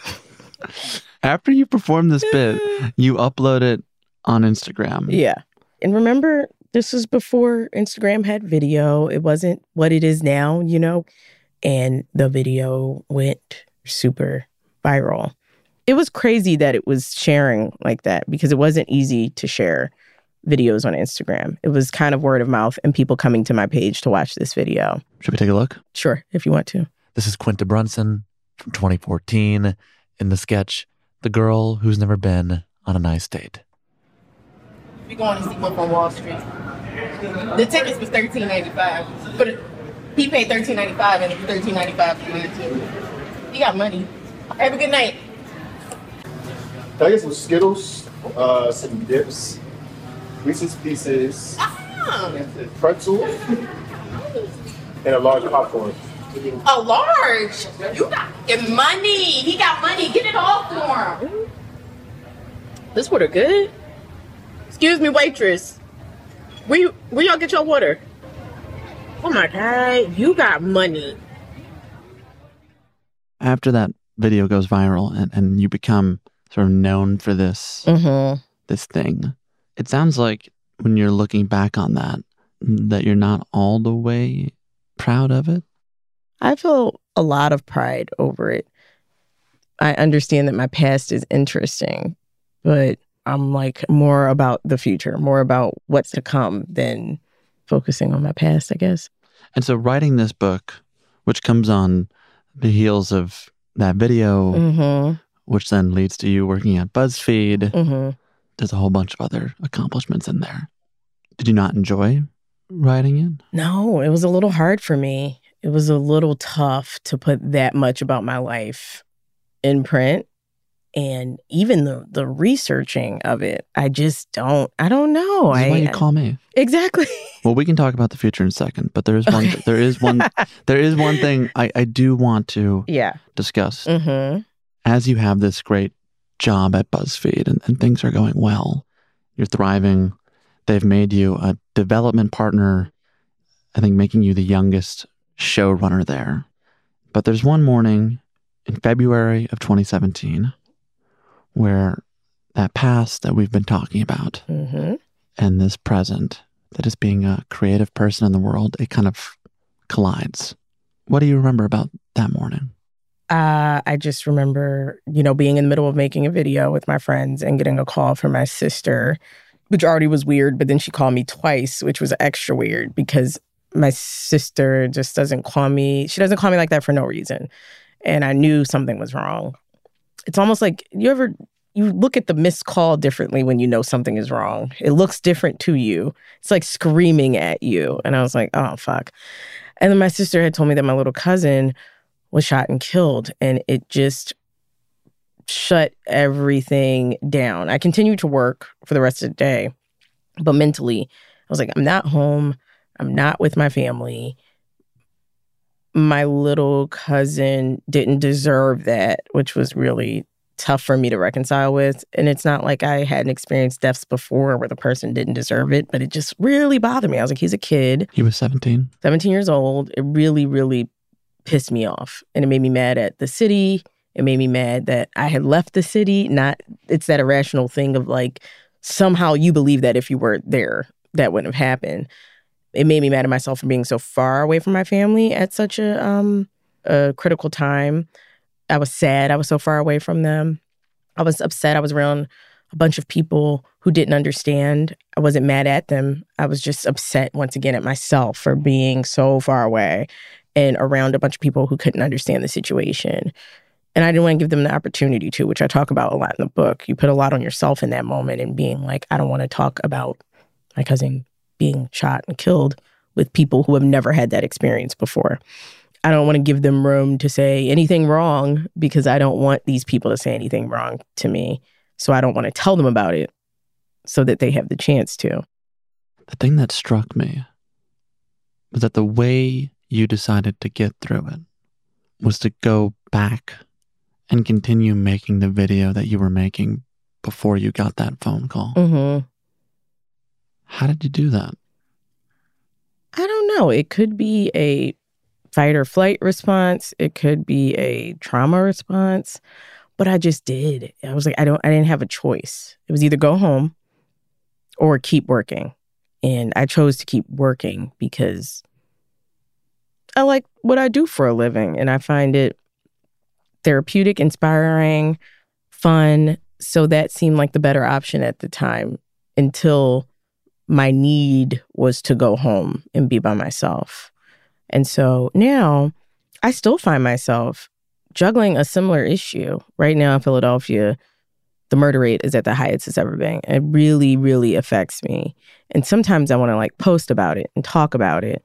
After you performed this bit, you upload it on Instagram. Yeah. And remember, this was before Instagram had video. It wasn't what it is now, you know? And the video went super viral. It was crazy that it was sharing like that because it wasn't easy to share videos on Instagram. It was kind of word of mouth and people coming to my page to watch this video. Should we take a look? Sure, if you want to. This is Quinta Brunson from twenty fourteen in the sketch, The Girl Who's Never Been on a Nice Date. We going to see Wolf on Wall Street. The tickets was thirteen ninety-five, but he paid thirteen ninety-five and it was thirteen ninety-five for me too. He got money. Have a good night. Can I get some Skittles, uh, some dips, Reese's Pieces, Ah. pretzel, and a large popcorn. A large. You got your money. He got money. Get it all for him. This water good? Excuse me, waitress. Where you, where y'all get your water? Oh my God, you got money. After that video goes viral and, and you become sort of known for this, mm-hmm. this thing, it sounds like when you're looking back on that, that you're not all the way proud of it. I feel a lot of pride over it. I understand that my past is interesting, but I'm like more about the future, more about what's to come than focusing on my past, I guess. And so writing this book, which comes on the heels of that video, mm-hmm. which then leads to you working at BuzzFeed, mm-hmm. there's a whole bunch of other accomplishments in there. Did you not enjoy writing it? No, it was a little hard for me. It was a little tough to put that much about my life in print. And even the the researching of it, I just don't, I don't know. This is I, why you call me. Exactly. Well, we can talk about the future in a second, but there is one, Okay. there is one, there is one thing I, I do want to yeah. discuss. Mm-hmm. As you have this great job at BuzzFeed and, and things are going well, you're thriving, they've made you a development partner, I think making you the youngest showrunner there. But there's one morning in February of twenty seventeen where that past that we've been talking about Mm-hmm. and this present that is being a creative person in the world, it kind of collides. What do you remember about that morning? Uh, I just remember, you know, being in the middle of making a video with my friends and getting a call from my sister, which already was weird, but then she called me twice, which was extra weird because my sister just doesn't call me. She doesn't call me like that for no reason. And I knew something was wrong. It's almost like you ever, you look at the missed call differently when you know something is wrong. It looks different to you. It's like screaming at you. And I was like, oh, fuck. And then my sister had told me that my little cousin was shot and killed. And it just shut everything down. I continued to work for the rest of the day, but mentally, I was like, I'm not home. I'm not with my family. My little cousin didn't deserve that, which was really tough for me to reconcile with. And it's not like I hadn't experienced deaths before where the person didn't deserve it, but it just really bothered me. I was like, he's a kid. He was seventeen. seventeen years old. It really, really pissed me off. And it made me mad at the city. It made me mad that I had left the city. Not, it's that irrational thing of like, somehow you believe that if you were there, that wouldn't have happened. It made me mad at myself for being so far away from my family at such a um a critical time. I was sad I was so far away from them. I was upset I was around a bunch of people who didn't understand. I wasn't mad at them. I was just upset once again at myself for being so far away and around a bunch of people who couldn't understand the situation. And I didn't want to give them the opportunity to, which I talk about a lot in the book. You put a lot on yourself in that moment and being like, I don't want to talk about my cousin being shot and killed with people who have never had that experience before. I don't want to give them room to say anything wrong because I don't want these people to say anything wrong to me. So I don't want to tell them about it so that they have the chance to. The thing that struck me was that the way you decided to get through it was to go back and continue making the video that you were making before you got that phone call. Mm-hmm. How did you do that? I don't know. It could be a fight or flight response. It could be a trauma response. But I just did. I was like, I don't, I didn't have a choice. It was either go home or keep working. And I chose to keep working because I like what I do for a living. And I find it therapeutic, inspiring, fun. So that seemed like the better option at the time until my need was to go home and be by myself. And so now I still find myself juggling a similar issue. Right now in Philadelphia, the murder rate is at the highest it's ever been. It really, really affects me. And sometimes I want to like post about it and talk about it.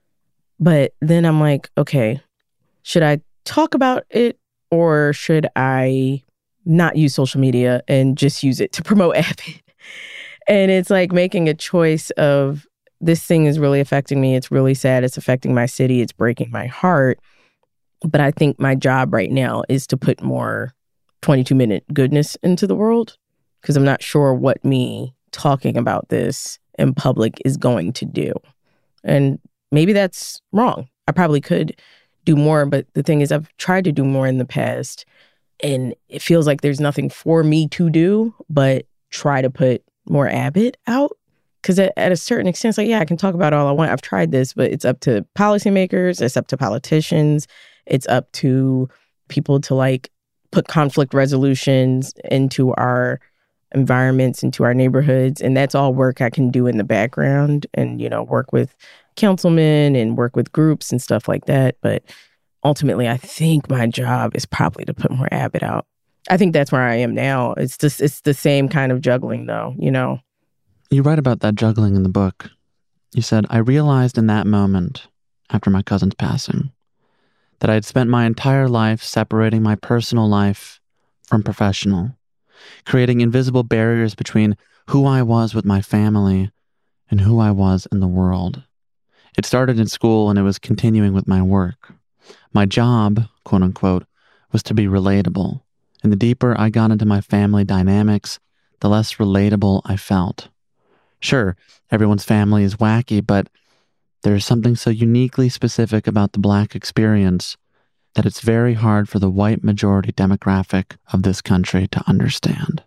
But then I'm like, okay, should I talk about it or should I not use social media and just use it to promote Abbott? And it's like making a choice of this thing is really affecting me. It's really sad. It's affecting my city. It's breaking my heart. But I think my job right now is to put more twenty-two minute goodness into the world because I'm not sure what me talking about this in public is going to do. And maybe that's wrong. I probably could do more. But the thing is, I've tried to do more in the past and it feels like there's nothing for me to do but try to put more Abbott out. Because at, at a certain extent, it's like, yeah, I can talk about all I want. I've tried this, but it's up to policymakers. It's up to politicians. It's up to people to like put conflict resolutions into our environments, into our neighborhoods. And that's all work I can do in the background and, you know, work with councilmen and work with groups and stuff like that. But ultimately, I think my job is probably to put more Abbott out. I think that's where I am now. It's just, it's the same kind of juggling though, you know. You write about that juggling in the book. You said, I realized in that moment, after my cousin's passing, that I had spent my entire life separating my personal life from professional, creating invisible barriers between who I was with my family and who I was in the world. It started in school and it was continuing with my work. My job, quote unquote, was to be relatable. And the deeper I got into my family dynamics, the less relatable I felt. Sure, everyone's family is wacky, but there's something so uniquely specific about the Black experience that it's very hard for the white majority demographic of this country to understand.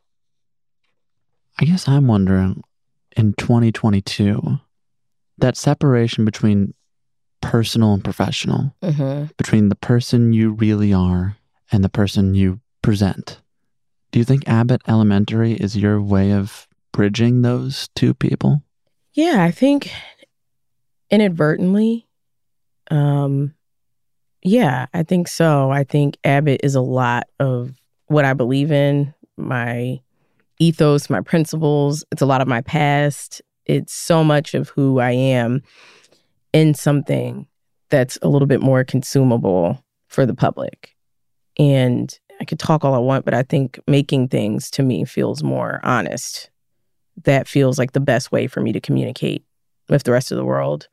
I guess I'm wondering, in twenty twenty-two, that separation between personal and professional, mm-hmm. between the person you really are and the person you present. Do you think Abbott Elementary is your way of bridging those two people? Yeah, I think inadvertently, um, yeah, I think so. I think Abbott is a lot of what I believe in, my ethos, my principles. It's a lot of my past. It's so much of who I am in something that's a little bit more consumable for the public. And I could talk all I want, but I think making things to me feels more honest. That feels like the best way for me to communicate with the rest of the world.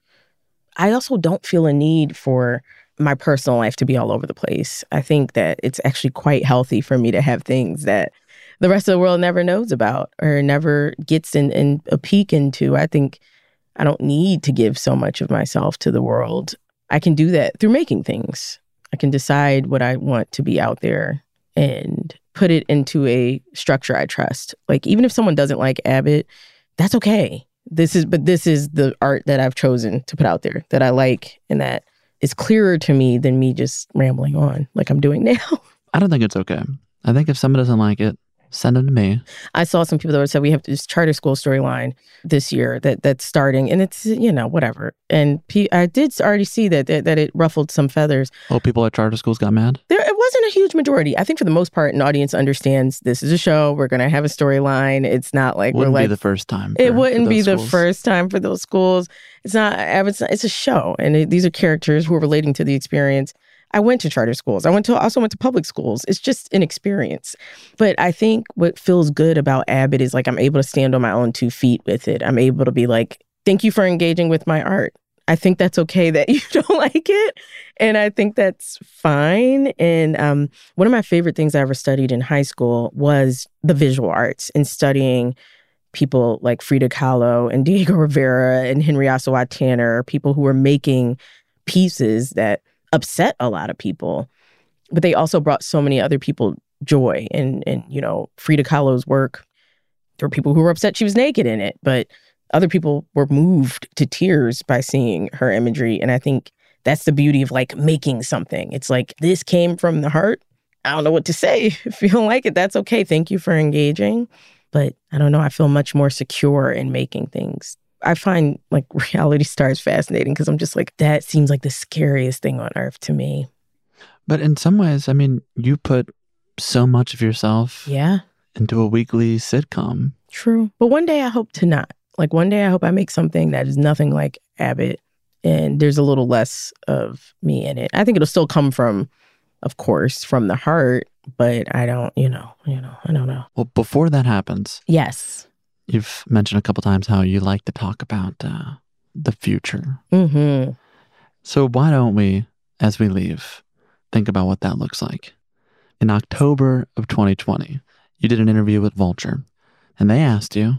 I also don't feel a need for my personal life to be all over the place. I think that it's actually quite healthy for me to have things that the rest of the world never knows about or never gets in, in a peek into. I think I don't need to give so much of myself to the world. I can do that through making things. I can decide what I want to be out there and put it into a structure I trust. Like, even if someone doesn't like Abbott, that's okay. This is, but this is the art that I've chosen to put out there that I like and that is clearer to me than me just rambling on like I'm doing now. I don't think it's okay. I think if someone doesn't like it, send them to me. I saw some people that said we have this charter school storyline this year that that's starting, and it's, you know, whatever. And P- I did already see that, that that it ruffled some feathers. Oh, people at charter schools got mad? There, it wasn't a huge majority. I think for the most part, an audience understands this is a show. We're going to have a storyline. It's not like Wouldn't we're like be the first time. It for- wouldn't for be those the schools. first time for those schools. It's not. It's, not, it's a show, and it, these are characters who are relating to the experience. I went to charter schools. I went to also went to public schools. It's just an experience. But I think what feels good about Abbott is like I'm able to stand on my own two feet with it. I'm able to be like, thank you for engaging with my art. I think that's okay that you don't like it. And I think that's fine. And um, one of my favorite things I ever studied in high school was the visual arts and studying people like Frida Kahlo and Diego Rivera and Henry Ossawa Tanner, people who were making pieces that upset a lot of people, but they also brought so many other people joy. And, and you know, Frida Kahlo's work, there were people who were upset she was naked in it, but other people were moved to tears by seeing her imagery. And I think that's the beauty of like making something. It's like, this came from the heart. I don't know what to say. If you don't like it, that's okay. Thank you for engaging. But I don't know, I feel much more secure in making things. I find like reality stars fascinating because I'm just like, that seems like the scariest thing on earth to me. But in some ways, I mean, you put so much of yourself Yeah, into a weekly sitcom. true. But one day I hope to not. Like one day I hope I make something that is nothing like Abbott and there's a little less of me in it. I think it'll still come from, of course, from the heart, but I don't, you know, you know, I don't know. Well, before that happens, Yes. you've mentioned a couple times how you like to talk about uh, the future. Mm-hmm. So why don't we, as we leave, think about what that looks like? In October of twenty twenty, you did an interview with Vulture, and they asked you,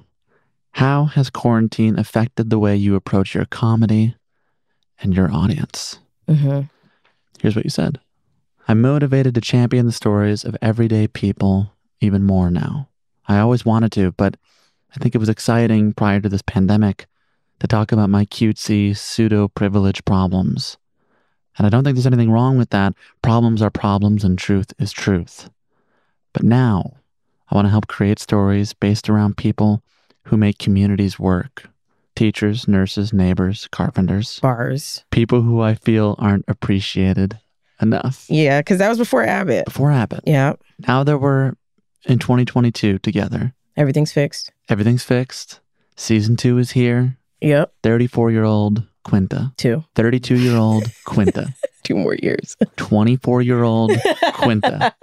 how has quarantine affected the way you approach your comedy and your audience? Mm-hmm. Here's what you said. I'm motivated to champion the stories of everyday people even more now. I always wanted to, but I think it was exciting prior to this pandemic to talk about my cutesy pseudo-privilege problems. And I don't think there's anything wrong with that. Problems are problems and truth is truth. But now I want to help create stories based around people who make communities work. Teachers, nurses, neighbors, carpenters. Bars. People who I feel aren't appreciated enough. Yeah, because that was before Abbott. Before Abbott. Yeah. Now that we're in twenty twenty-two together, Everything's fixed. everything's fixed. Season two is here. Yep. thirty-four-year-old Quinta. Two. thirty-two-year-old Quinta. Two more years. twenty-four-year-old Quinta.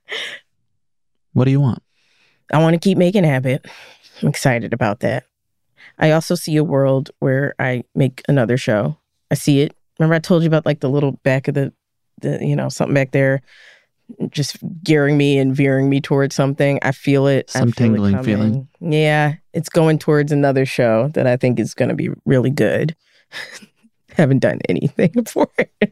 What do you want? I want to keep making Abbott. I'm excited about that. I also see a world where I make another show. I see it. Remember I told you about like the little back of the, the you know, something back there just gearing me and veering me towards something. I feel it. I Some feel it tingling coming. feeling. Yeah. It's going towards another show that I think is going to be really good. Haven't done anything before.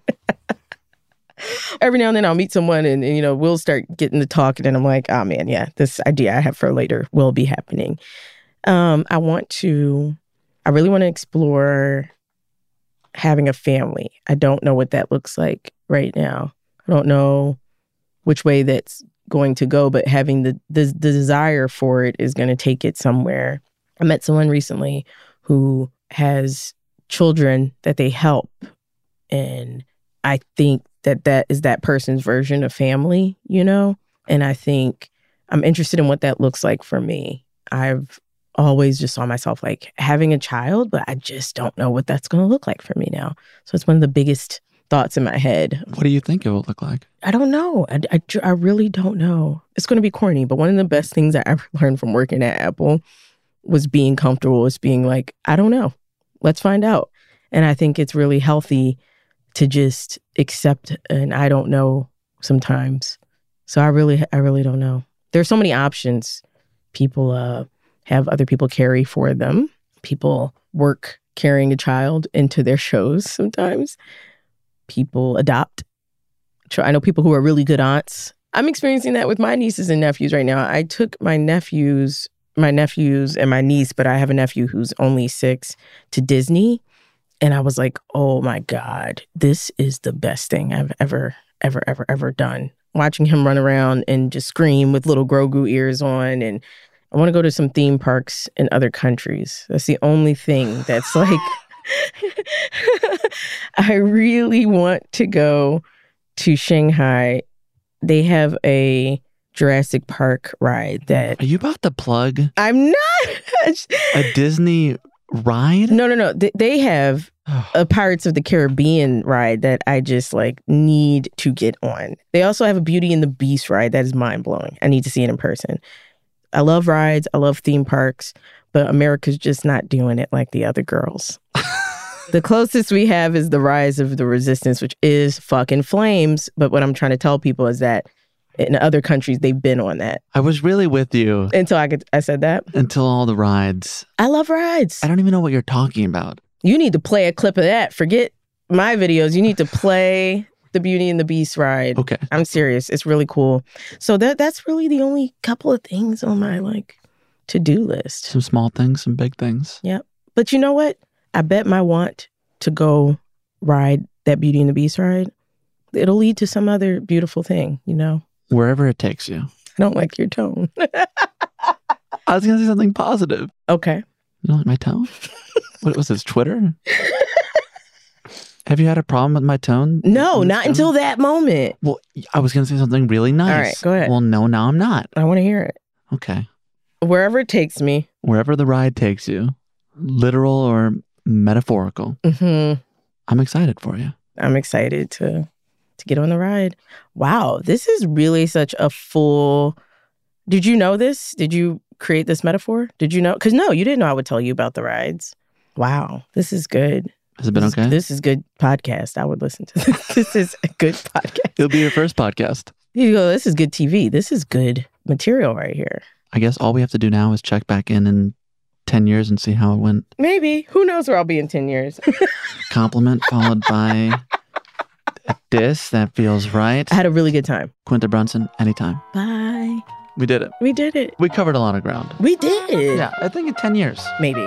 Every now and then I'll meet someone and, and, you know, we'll start getting to talking and I'm like, oh man, yeah, this idea I have for later will be happening. Um, I want to, I really want to explore having a family. I don't know what that looks like right now. I don't know which way that's going to go, but having the, the, the desire for it is going to take it somewhere. I met someone recently who has children that they help. And I think that that is that person's version of family, you know? And I think I'm interested in what that looks like for me. I've always just saw myself like having a child, but I just don't know what that's going to look like for me now. So it's one of the biggest thoughts in my head. What do you think it will look like? I don't know. I, I, I really don't know. It's going to be corny, but one of the best things I ever learned from working at Apple was being comfortable, was being like, I don't know. Let's find out. And I think it's really healthy to just accept an I don't know sometimes. So I really, I really don't know. There's so many options. People uh, have other people carry for them. People work carrying a child into their shows sometimes. People adopt. I know people who are really good aunts. I'm experiencing that with my nieces and nephews right now. I took my nephews, my nephews and my niece, but I have a nephew who's only six, to Disney. And I was like, oh my God, this is the best thing I've ever, ever, ever, ever done. Watching him run around and just scream with little Grogu ears on. And I want to go to some theme parks in other countries. That's the only thing that's like, I really want to go to Shanghai. They have a Jurassic Park ride that... Are you about to plug? I'm not! A Disney ride? No, no, no. They, they have a Pirates of the Caribbean ride that I just like need to get on. They also have a Beauty and the Beast ride that is mind-blowing. I need to see it in person. I love rides. I love theme parks. But America's just not doing it like the other girls. The closest we have is the Rise of the Resistance, which is fucking flames. But what I'm trying to tell people is that in other countries, they've been on that. I was really with you. Until I could, I said that. Until all the rides. I love rides. I don't even know what you're talking about. You need to play a clip of that. Forget my videos. You need to play the Beauty and the Beast ride. Okay. I'm serious. It's really cool. So that that's really the only couple of things on my like to-do list. Some small things, some big things. Yep. But you know what? I bet my want to go ride that Beauty and the Beast ride, it'll lead to some other beautiful thing, you know? Wherever it takes you. I don't like your tone. I was going to say something positive. Okay. You don't like my tone? What was this, Twitter? Have you had a problem with my tone? No, not tone? Until that moment. Well, I was going to say something really nice. All right, go ahead. Well, no, now I'm not. I want to hear it. Okay. Wherever it takes me. Wherever the ride takes you, literal or metaphorical. Mm-hmm. I'm excited for you. I'm excited to to get on the ride. Wow, this is really such a full... Did you know this? Did you create this metaphor? Did you know? Because no, you didn't know I would tell you about the rides. Wow, this is good. Has it been this okay? Is, this is good podcast. I would listen to this. This is a good podcast. It'll be your first podcast. You go, this is good T V. This is good material right here. I guess all we have to do now is check back in in ten years and see how it went. Maybe. Who knows where I'll be in ten years? Compliment followed by a diss. That feels right. I had a really good time. Quinta Brunson, anytime. Bye. We did it. We did it. We covered a lot of ground. We did. Yeah, I think in ten years. Maybe.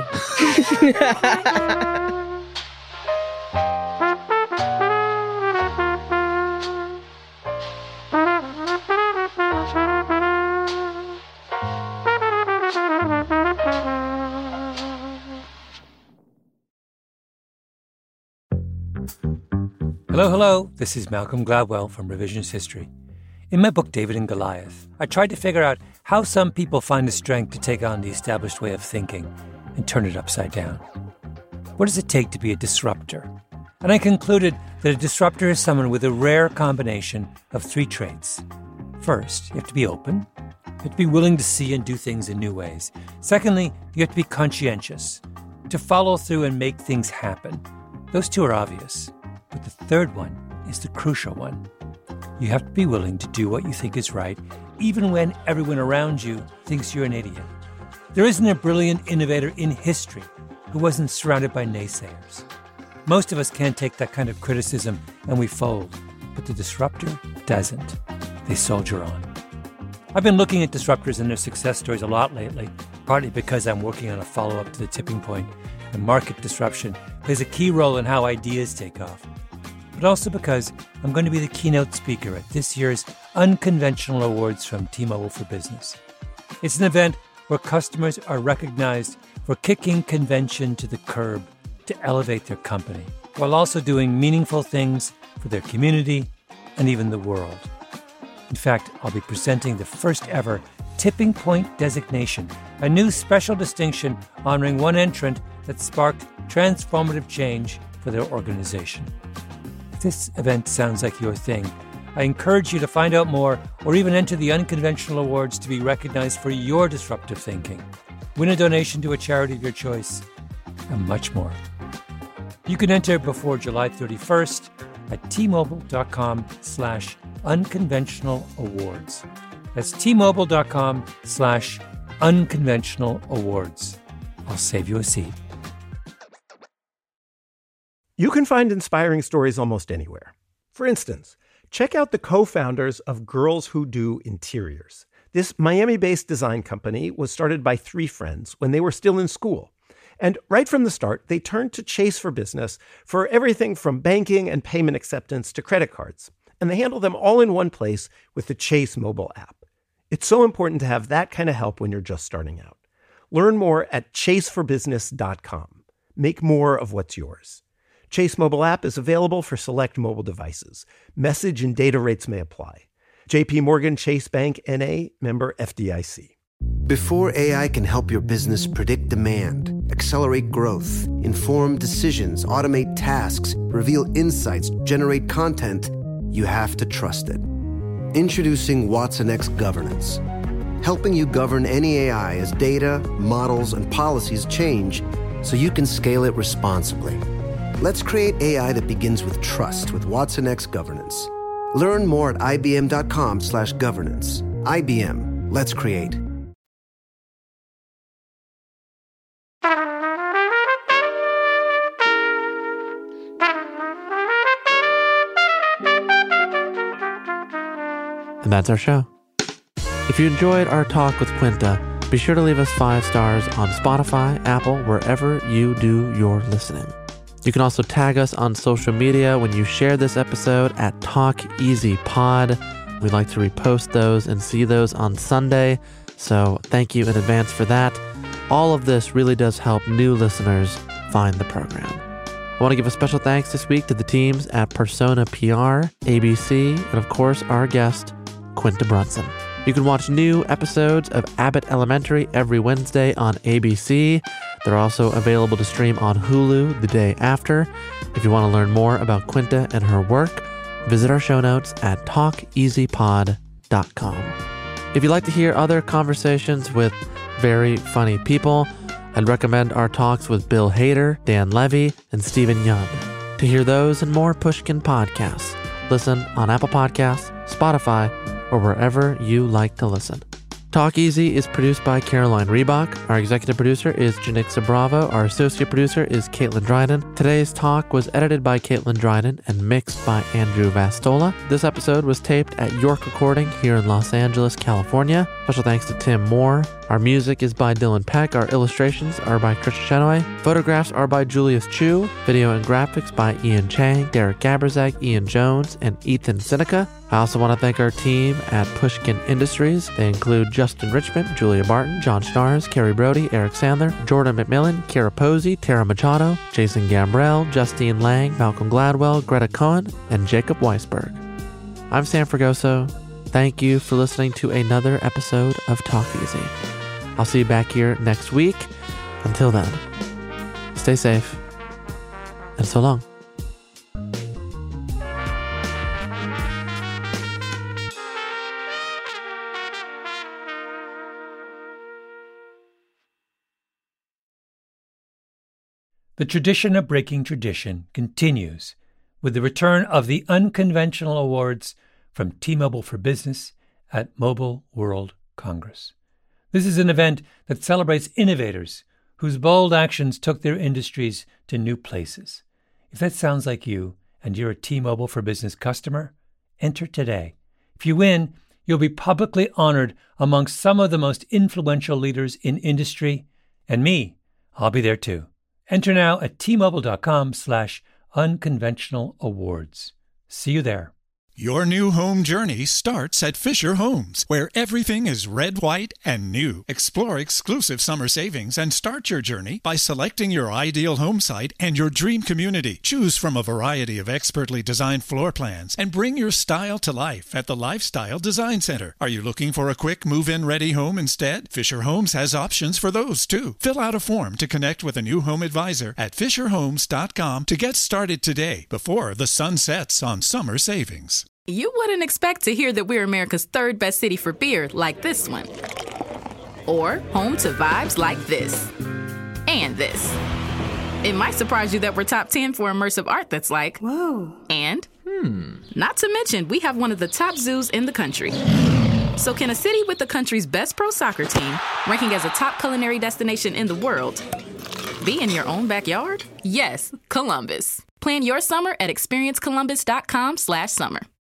Hello, hello. This is Malcolm Gladwell from Revisionist History. In my book, David and Goliath, I tried to figure out how some people find the strength to take on the established way of thinking and turn it upside down. What does it take to be a disruptor? And I concluded that a disruptor is someone with a rare combination of three traits. First, you have to be open. You have to be willing to see and do things in new ways. Secondly, you have to be conscientious, to follow through and make things happen. Those two are obvious. But the third one is the crucial one. You have to be willing to do what you think is right, even when everyone around you thinks you're an idiot. There isn't a brilliant innovator in history who wasn't surrounded by naysayers. Most of us can't take that kind of criticism and we fold, but the disruptor doesn't. They soldier on. I've been looking at disruptors and their success stories a lot lately, partly because I'm working on a follow-up to The Tipping Point, and market disruption plays a key role in how ideas take off. But also because I'm going to be the keynote speaker at this year's Unconventional Awards from T-Mobile for Business. It's an event where customers are recognized for kicking convention to the curb to elevate their company, while also doing meaningful things for their community and even the world. In fact, I'll be presenting the first ever Tipping Point designation, a new special distinction honoring one entrant that sparked transformative change for their organization. If this event sounds like your thing, I encourage you to find out more or even enter the Unconventional Awards to be recognized for your disruptive thinking. Win a donation to a charity of your choice, and much more. You can enter before July thirty-first at T-Mobile.com slash unconventional awards. That's T-Mobile.com slash unconventional awards. I'll save you a seat. You can find inspiring stories almost anywhere. For instance, check out the co-founders of Girls Who Do Interiors. This Miami-based design company was started by three friends when they were still in school. And right from the start, they turned to Chase for Business for everything from banking and payment acceptance to credit cards. And they handle them all in one place with the Chase mobile app. It's so important to have that kind of help when you're just starting out. Learn more at chase for business dot com. Make more of what's yours. Chase mobile app is available for select mobile devices. Message and data rates may apply. J P Morgan Chase Bank N A, member F D I C. Before A I can help your business predict demand, accelerate growth, inform decisions, automate tasks, reveal insights, generate content, you have to trust it. Introducing watsonx Governance, helping you govern any A I as data, models, and policies change so you can scale it responsibly. Let's create A I that begins with trust with watsonx Governance. Learn more at ibm.com slash governance. I B M. Let's create. And that's our show. If you enjoyed our talk with Quinta, be sure to leave us five stars on Spotify, Apple, wherever you do your listening. You can also tag us on social media when you share this episode at Talk Easy Pod. We'd like to repost those and see those on Sunday, so thank you in advance for that. All of this really does help new listeners find the program. I want to give a special thanks this week to the teams at Persona P R, A B C, and of course our guest, Quinta Brunson. You can watch new episodes of Abbott Elementary every Wednesday on A B C. They're also available to stream on Hulu the day after. If you want to learn more about Quinta and her work, visit our show notes at talk easy pod dot com. If you'd like to hear other conversations with very funny people, I'd recommend our talks with Bill Hader, Dan Levy, and Stephen Young. To hear those and more Pushkin podcasts, listen on Apple Podcasts, Spotify, or wherever you like to listen. Talk Easy is produced by Caroline Reebok. Our executive producer is Janixa Bravo. Our associate producer is Caitlin Dryden. Today's talk was edited by Caitlin Dryden and mixed by Andrew Vastola. This episode was taped at York Recording here in Los Angeles, California. Special thanks to Tim Moore. Our music is by Dylan Peck. Our illustrations are by Trisha Chenoweth. Photographs are by Julius Chu. Video and graphics by Ian Chang, Derek Gaberzak, Ian Jones, and Ethan Seneca. I also want to thank our team at Pushkin Industries. They include Justin Richmond, Julia Barton, John Schnars, Carrie Brody, Eric Sandler, Jordan McMillan, Kara Posey, Tara Machado, Jason Gambrell, Justine Lang, Malcolm Gladwell, Greta Cohen, and Jacob Weisberg. I'm Sam Fragoso. Thank you for listening to another episode of Talk Easy. I'll see you back here next week. Until then, stay safe, and so long. The tradition of breaking tradition continues with the return of the Unconventional Awards from T-Mobile for Business at Mobile World Congress. This is an event that celebrates innovators whose bold actions took their industries to new places. If that sounds like you and you're a T-Mobile for Business customer, enter today. If you win, you'll be publicly honored amongst some of the most influential leaders in industry, and me, I'll be there too. Enter now at T-Mobile.com slash unconventional awards. See you there. Your new home journey starts at Fisher Homes, where everything is red, white, and new. Explore exclusive summer savings and start your journey by selecting your ideal home site and your dream community. Choose from a variety of expertly designed floor plans and bring your style to life at the Lifestyle Design Center. Are you looking for a quick move-in ready home instead? Fisher Homes has options for those too. Fill out a form to connect with a new home advisor at fisher homes dot com to get started today before the sun sets on summer savings. You wouldn't expect to hear that we're America's third best city for beer like this one. Or home to vibes like this. And this. It might surprise you that we're top ten for immersive art that's like, whoa. And, hmm, not to mention, we have one of the top zoos in the country. So can a city with the country's best pro soccer team, ranking as a top culinary destination in the world, be in your own backyard? Yes, Columbus. Plan your summer at experience columbus dot com slash summer.